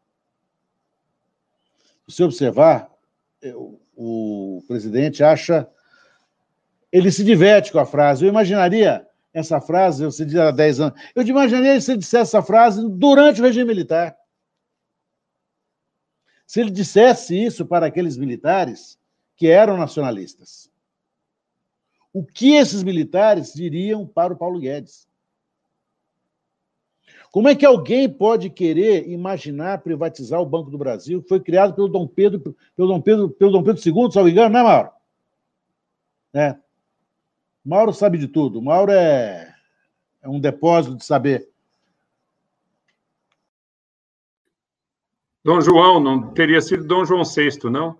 Se você observar, o presidente acha... Ele se diverte com a frase. Eu imaginaria... Essa frase, você diz há 10 anos. Eu imaginaria se ele dissesse essa frase durante o regime militar. Se ele dissesse isso para aqueles militares que eram nacionalistas. O que esses militares diriam para o Paulo Guedes? Como é que alguém pode querer imaginar privatizar o Banco do Brasil, que foi criado pelo Dom Pedro II, se não me engano, né, Mauro? Mauro sabe de tudo. Mauro é um depósito de saber. Dom João, não teria sido Dom João VI, não?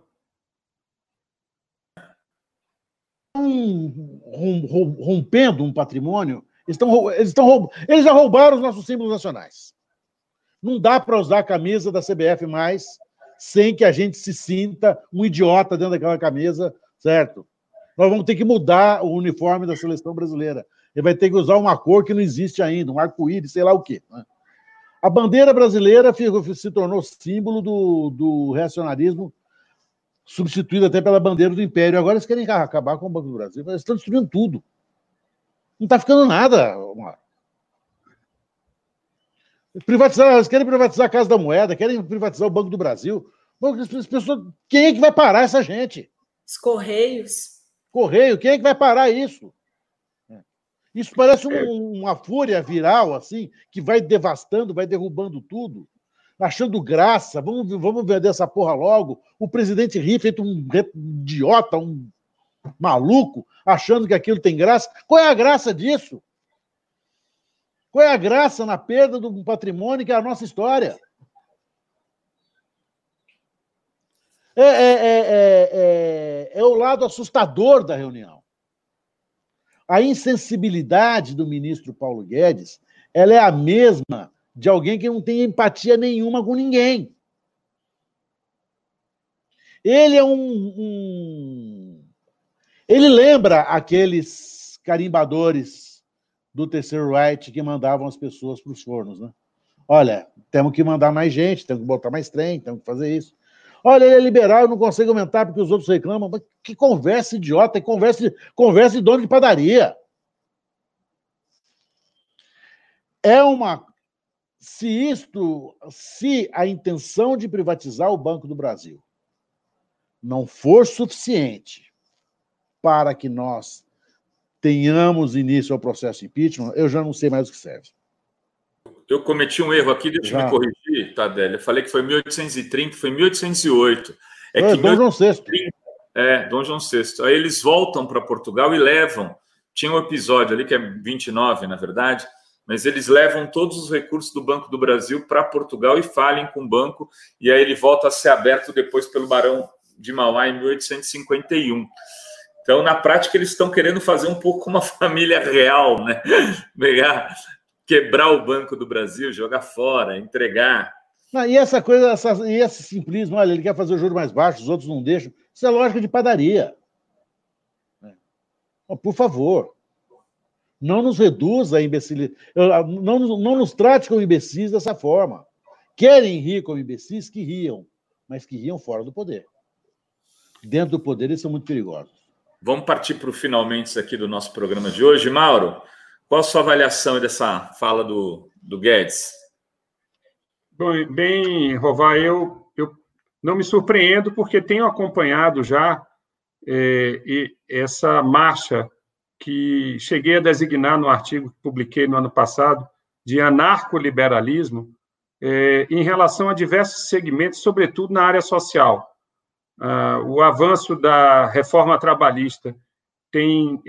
Rompendo um patrimônio, eles já roubaram os nossos símbolos nacionais. Não dá para usar a camisa da CBF mais sem que a gente se sinta um idiota dentro daquela camisa, certo? Nós vamos ter que mudar o uniforme da seleção brasileira. Ele vai ter que usar uma cor que não existe ainda, um arco-íris, sei lá o quê. A bandeira brasileira se tornou símbolo do reacionarismo, substituído até pela bandeira do Império. Agora eles querem acabar com o Banco do Brasil. Eles estão destruindo tudo. Não está ficando nada. Eles querem privatizar a Casa da Moeda, querem privatizar o Banco do Brasil. As pessoas, quem é que vai parar essa gente? Os Correios. Quem é que vai parar isso? Isso parece uma fúria viral, assim, que vai devastando, vai derrubando tudo. achando graça, vamos vender essa porra logo. O presidente ri, feito um idiota, um maluco, achando que aquilo tem graça. Qual é a graça disso? Qual é a graça na perda do patrimônio que é a nossa história? É o lado assustador da reunião. A insensibilidade do ministro Paulo Guedes, ela é a mesma de alguém que não tem empatia nenhuma com ninguém. Ele é Ele lembra aqueles carimbadores do Terceiro Reich que mandavam as pessoas para os fornos, né? Olha, temos que mandar mais gente, temos que botar mais trem, temos que fazer isso. Olha, ele é liberal, não consegue aumentar porque os outros reclamam. Mas que conversa idiota, conversa de dono de padaria. Se a intenção de privatizar o Banco do Brasil não for suficiente para que nós tenhamos início ao processo impeachment, eu já não sei mais o que serve. Eu cometi um erro aqui, deixa eu me corrigir, Tardelli. Eu falei que foi 1830, foi 1808. Dom João VI. Dom João VI. Aí eles voltam para Portugal e levam. Tinha um episódio ali, que é 29, na verdade, mas eles levam todos os recursos do Banco do Brasil para Portugal e falem com o banco, e aí ele volta a ser aberto depois pelo Barão de Mauá em 1851. Então, na prática, eles estão querendo fazer um pouco como uma família real, né? Quebrar o Banco do Brasil, jogar fora, entregar. Não, e essa coisa, esse simplismo, olha, ele quer fazer o juro mais baixo, os outros não deixam. Isso é lógica de padaria. Por favor, não nos reduza a imbecilidade, não nos trate como imbecis dessa forma. Querem rir como imbecis, que riam, mas que riam fora do poder. Dentro do poder, eles são muito perigosos. Vamos partir para o finalmente aqui do nosso programa de hoje. Mauro, qual a sua avaliação dessa fala do Guedes? Bem, Rová, eu não me surpreendo porque tenho acompanhado já essa marcha que cheguei a designar no artigo que publiquei no ano passado de anarcoliberalismo em relação a diversos segmentos, sobretudo na área social. O avanço da reforma trabalhista tem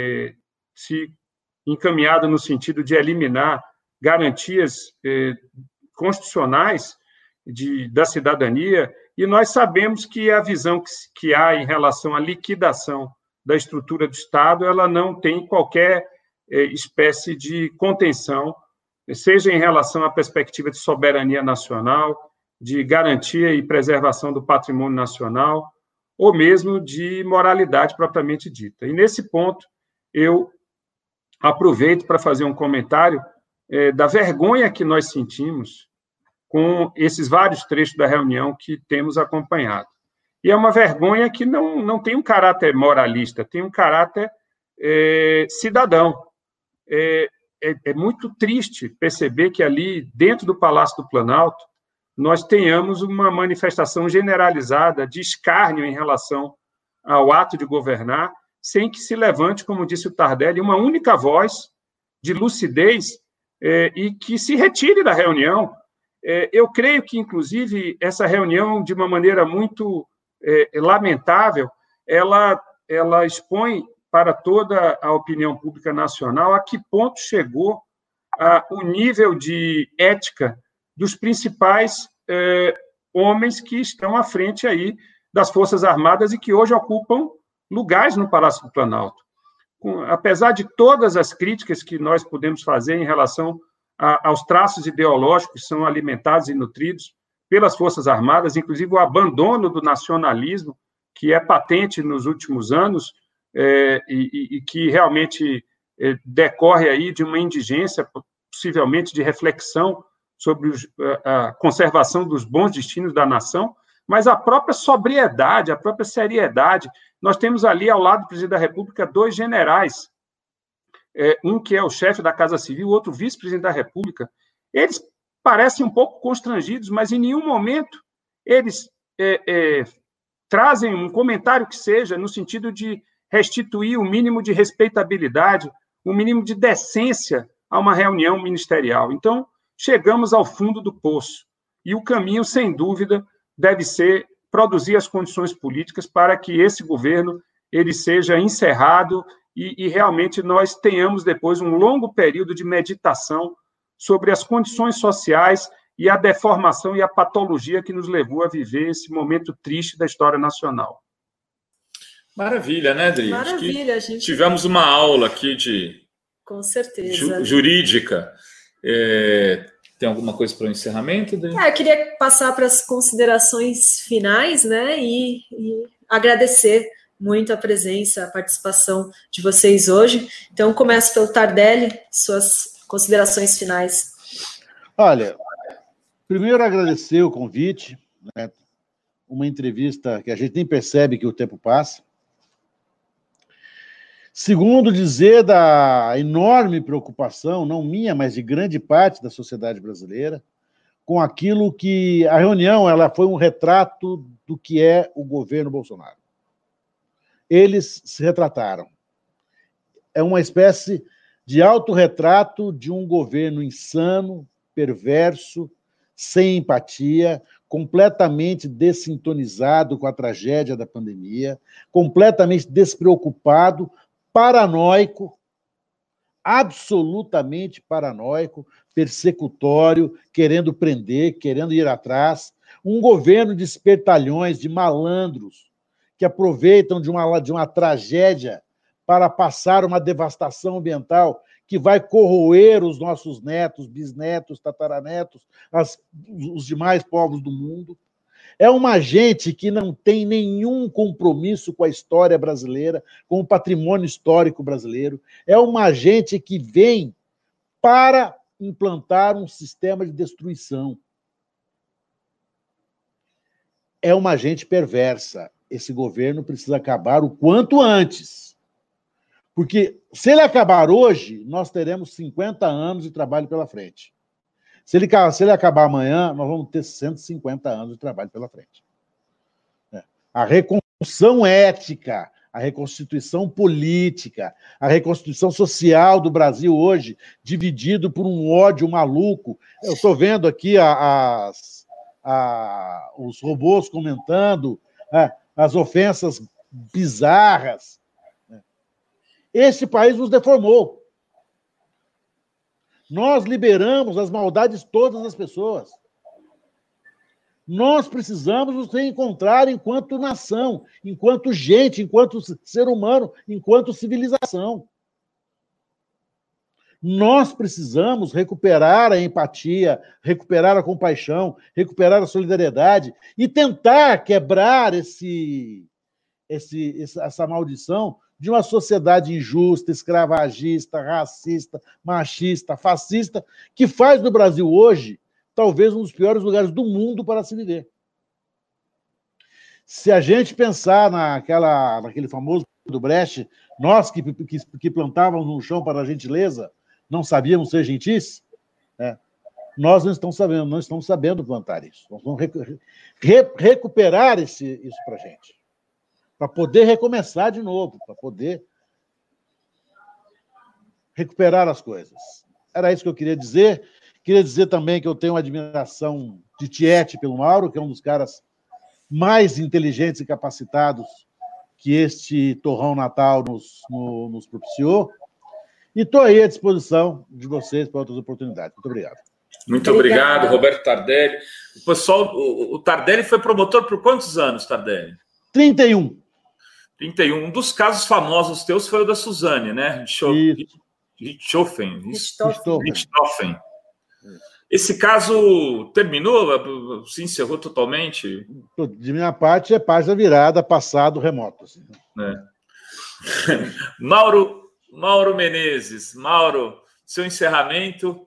se encaminhado no sentido de eliminar garantias constitucionais da cidadania, e nós sabemos que a visão que há em relação à liquidação da estrutura do Estado, ela não tem qualquer espécie de contenção, seja em relação à perspectiva de soberania nacional, de garantia e preservação do patrimônio nacional, ou mesmo de moralidade propriamente dita. E, nesse ponto, eu aproveito para fazer um comentário da vergonha que nós sentimos com esses vários trechos da reunião que temos acompanhado. E é uma vergonha que não tem um caráter moralista, tem um caráter cidadão. É muito triste perceber que ali, dentro do Palácio do Planalto, nós tenhamos uma manifestação generalizada de escárnio em relação ao ato de governar, sem que se levante, como disse o Tardelli, uma única voz de lucidez e que se retire da reunião. Eu creio que, inclusive, essa reunião, de uma maneira muito lamentável, ela expõe para toda a opinião pública nacional a que ponto chegou o nível de ética dos principais homens que estão à frente aí das Forças Armadas e que hoje ocupam lugares no Palácio do Planalto. Apesar de todas as críticas que nós podemos fazer em relação aos traços ideológicos que são alimentados e nutridos pelas Forças Armadas, inclusive o abandono do nacionalismo, que é patente nos últimos anos e que realmente decorre aí de uma indigência, possivelmente de reflexão sobre a conservação dos bons destinos da nação, mas a própria sobriedade, a própria seriedade. Nós temos ali, ao lado do presidente da República, dois generais, um que é o chefe da Casa Civil, o outro vice-presidente da República. Eles parecem um pouco constrangidos, mas em nenhum momento eles trazem um comentário que seja no sentido de restituir o mínimo de respeitabilidade, o mínimo de decência a uma reunião ministerial. Então, chegamos ao fundo do poço. e o caminho, sem dúvida, deve ser produzir as condições políticas para que esse governo ele seja encerrado e realmente nós tenhamos depois um longo período de meditação sobre as condições sociais e a deformação e a patologia que nos levou a viver esse momento triste da história nacional. Maravilha, né, Adri? Maravilha, gente. Tivemos uma aula aqui de com certeza jurídica. Tem alguma coisa para o encerramento, Adri? Eu queria passar para as considerações finais, né, e agradecer muito a presença, a participação de vocês hoje. Então, começo pelo Tardelli, suas considerações finais. Olha, primeiro agradecer o convite, né? Uma entrevista que a gente nem percebe que o tempo passa. Segundo, dizer da enorme preocupação, não minha, mas de grande parte da sociedade brasileira, com aquilo que a reunião ela foi um retrato do que é o governo Bolsonaro. Eles se retrataram. É uma espécie de autorretrato de um governo insano, perverso, sem empatia, completamente dessintonizado com a tragédia da pandemia, completamente despreocupado, paranoico, absolutamente paranoico, persecutório, querendo prender, querendo ir atrás, um governo de espertalhões, de malandros, que aproveitam de uma tragédia para passar uma devastação ambiental que vai corroer os nossos netos, bisnetos, tataranetos, os demais povos do mundo. É uma gente que não tem nenhum compromisso com a história brasileira, com o patrimônio histórico brasileiro. É uma gente que vem para implantar um sistema de destruição. É uma gente perversa. Esse governo precisa acabar o quanto antes. Porque se ele acabar hoje, nós teremos 50 anos de trabalho pela frente. Se ele acabar amanhã, nós vamos ter 150 anos de trabalho pela frente. A reconstrução ética, a reconstituição política, a reconstituição social do Brasil hoje, dividido por um ódio maluco. Eu estou vendo aqui os robôs comentando as ofensas bizarras. Esse país nos deformou. Nós liberamos as maldades todas das pessoas. Nós precisamos nos reencontrar enquanto nação, enquanto gente, enquanto ser humano, enquanto civilização. Nós precisamos recuperar a empatia, recuperar a compaixão, recuperar a solidariedade e tentar quebrar essa maldição de uma sociedade injusta, escravagista, racista, machista, fascista, que faz do Brasil hoje talvez um dos piores lugares do mundo para se viver. Se a gente pensar naquele famoso do Brecht, nós que plantávamos no chão para a gentileza, não sabíamos ser gentis, nós não estamos sabendo plantar isso. Nós vamos recuperar isso para a gente, para poder recomeçar de novo, para poder recuperar as coisas. Era isso que eu queria dizer. Queria dizer também que eu tenho uma admiração de tiete pelo Mauro, que é um dos caras mais inteligentes e capacitados que este Torrão Natal nos propiciou. E estou aí à disposição de vocês para outras oportunidades. Muito obrigado. Muito obrigado, Roberto Tardelli. O pessoal, o Tardelli foi promotor por quantos anos, Tardelli? 31. 31. Um dos casos famosos teus foi o da Suzane, né? Richthofen. Esse caso terminou? Se encerrou totalmente? De minha parte, é página virada, passado, remoto. Assim. Mauro Menezes. Mauro, seu encerramento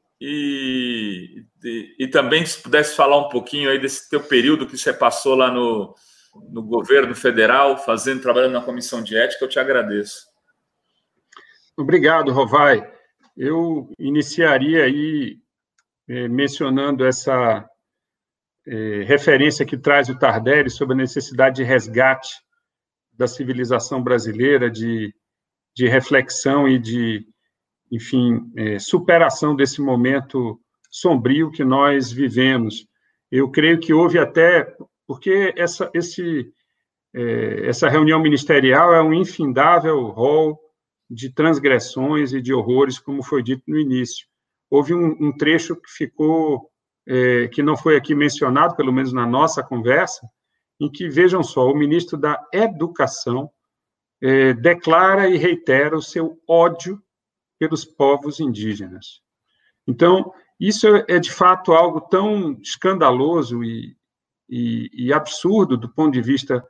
e também se pudesse falar um pouquinho aí desse teu período que você passou lá no governo federal, trabalhando na comissão de ética, eu te agradeço. Obrigado, Rovai. Eu iniciaria aí mencionando essa referência que traz o Tardelli sobre a necessidade de resgate da civilização brasileira, de reflexão e de, enfim, superação desse momento sombrio que nós vivemos. Eu creio que houve até... Porque essa reunião ministerial é um infindável rol de transgressões e de horrores, como foi dito no início. Houve um trecho que ficou, que não foi aqui mencionado, pelo menos na nossa conversa, em que, vejam só, o ministro da Educação declara e reitera o seu ódio pelos povos indígenas. Então, isso é de fato algo tão escandaloso e absurdo do ponto de vista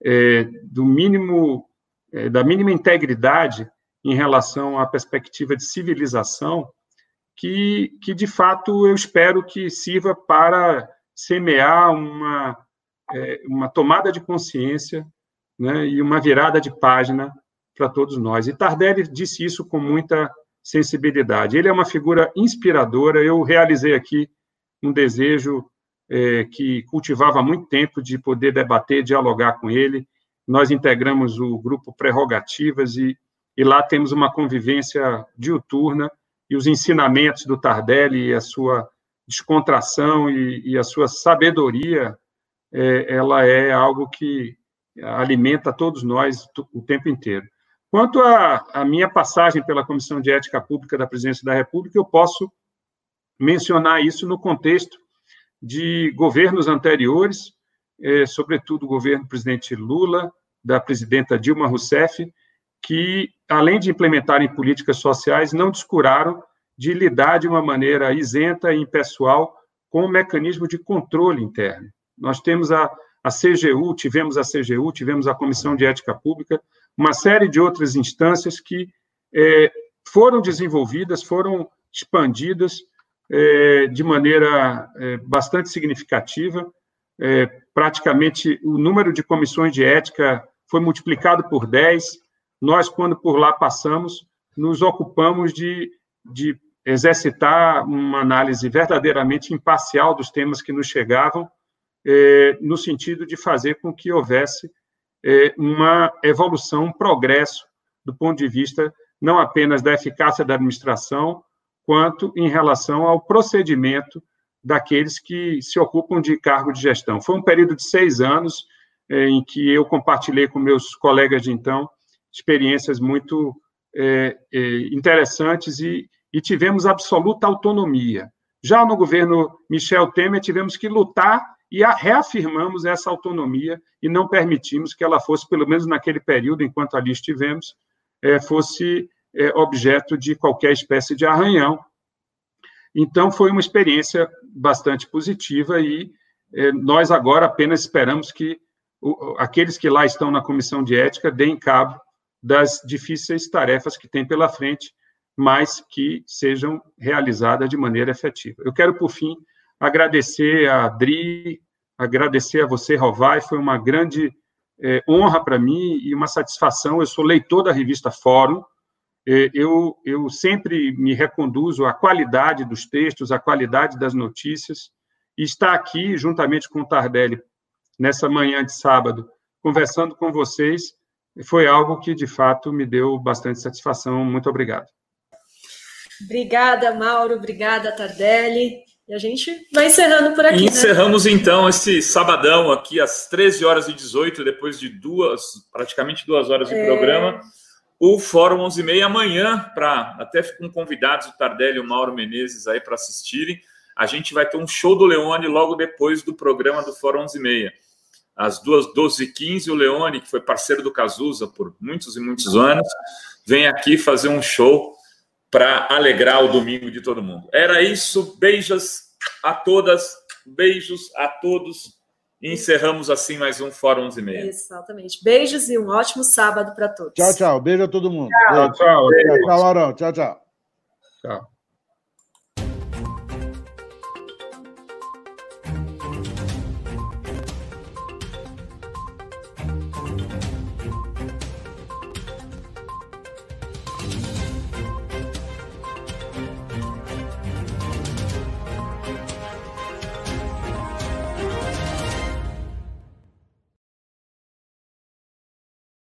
da mínima integridade em relação à perspectiva de civilização, que de fato eu espero que sirva para semear uma tomada de consciência, né, e uma virada de página para todos nós. E Tardelli disse isso com muita sensibilidade. Ele é uma figura inspiradora. Eu realizei aqui um desejo que cultivava há muito tempo de poder debater, dialogar com ele. Nós integramos o grupo Prerrogativas e lá temos uma convivência diuturna, e os ensinamentos do Tardelli e a sua descontração e a sua sabedoria, ela é algo que alimenta todos nós o tempo inteiro. Quanto à minha passagem pela Comissão de Ética Pública da Presidência da República, eu posso mencionar isso no contexto de governos anteriores, sobretudo o governo do presidente Lula, da presidenta Dilma Rousseff, que, além de implementarem políticas sociais, não descuraram de lidar de uma maneira isenta e impessoal com o mecanismo de controle interno. Nós temos a CGU, tivemos a Comissão de Ética Pública, uma série de outras instâncias que foram desenvolvidas, foram expandidas de maneira bastante significativa. Praticamente, o número de comissões de ética foi multiplicado por 10. Nós, quando por lá passamos, nos ocupamos de exercitar uma análise verdadeiramente imparcial dos temas que nos chegavam, no sentido de fazer com que houvesse uma evolução, um progresso do ponto de vista não apenas da eficácia da administração, quanto em relação ao procedimento daqueles que se ocupam de cargo de gestão. Foi um período de 6 anos em que eu compartilhei com meus colegas de então experiências muito interessantes e tivemos absoluta autonomia. Já no governo Michel Temer, tivemos que lutar e reafirmamos essa autonomia e não permitimos que ela fosse, pelo menos naquele período, enquanto ali estivemos, fosse objeto de qualquer espécie de arranhão. Então, foi uma experiência bastante positiva e nós agora apenas esperamos que aqueles que lá estão na Comissão de Ética deem cabo das difíceis tarefas que têm pela frente, mas que sejam realizadas de maneira efetiva. Eu quero, por fim, agradecer a Adri, agradecer a você, Rovai, foi uma grande honra para mim e uma satisfação. Eu sou leitor da revista Fórum, eu sempre me reconduzo à qualidade dos textos, à qualidade das notícias, e estar aqui, juntamente com o Tardelli, nessa manhã de sábado, conversando com vocês, foi algo que, de fato, me deu bastante satisfação. Muito obrigado. Obrigada, Mauro. Obrigada, Tardelli. E a gente vai encerrando por aqui. Encerramos, então, esse sabadão aqui, às 13h18, depois de praticamente 2 horas de programa, o Fórum 11h30. Amanhã, até com convidados, o Tardelli e o Mauro Menezes aí para assistirem, a gente vai ter um show do Leone logo depois do programa do Fórum 11h30. Às 12h15, o Leone, que foi parceiro do Cazuza por muitos e muitos anos, vem aqui fazer um show para alegrar o domingo de todo mundo. Era isso, beijos a todas, beijos a todos, e encerramos assim mais um Fórum 11h30. Exatamente. Beijos e um ótimo sábado para todos. Tchau, tchau. Beijo a todo mundo. Tchau, tchau. Tchau, Laurão. Tchau, tchau. Tchau.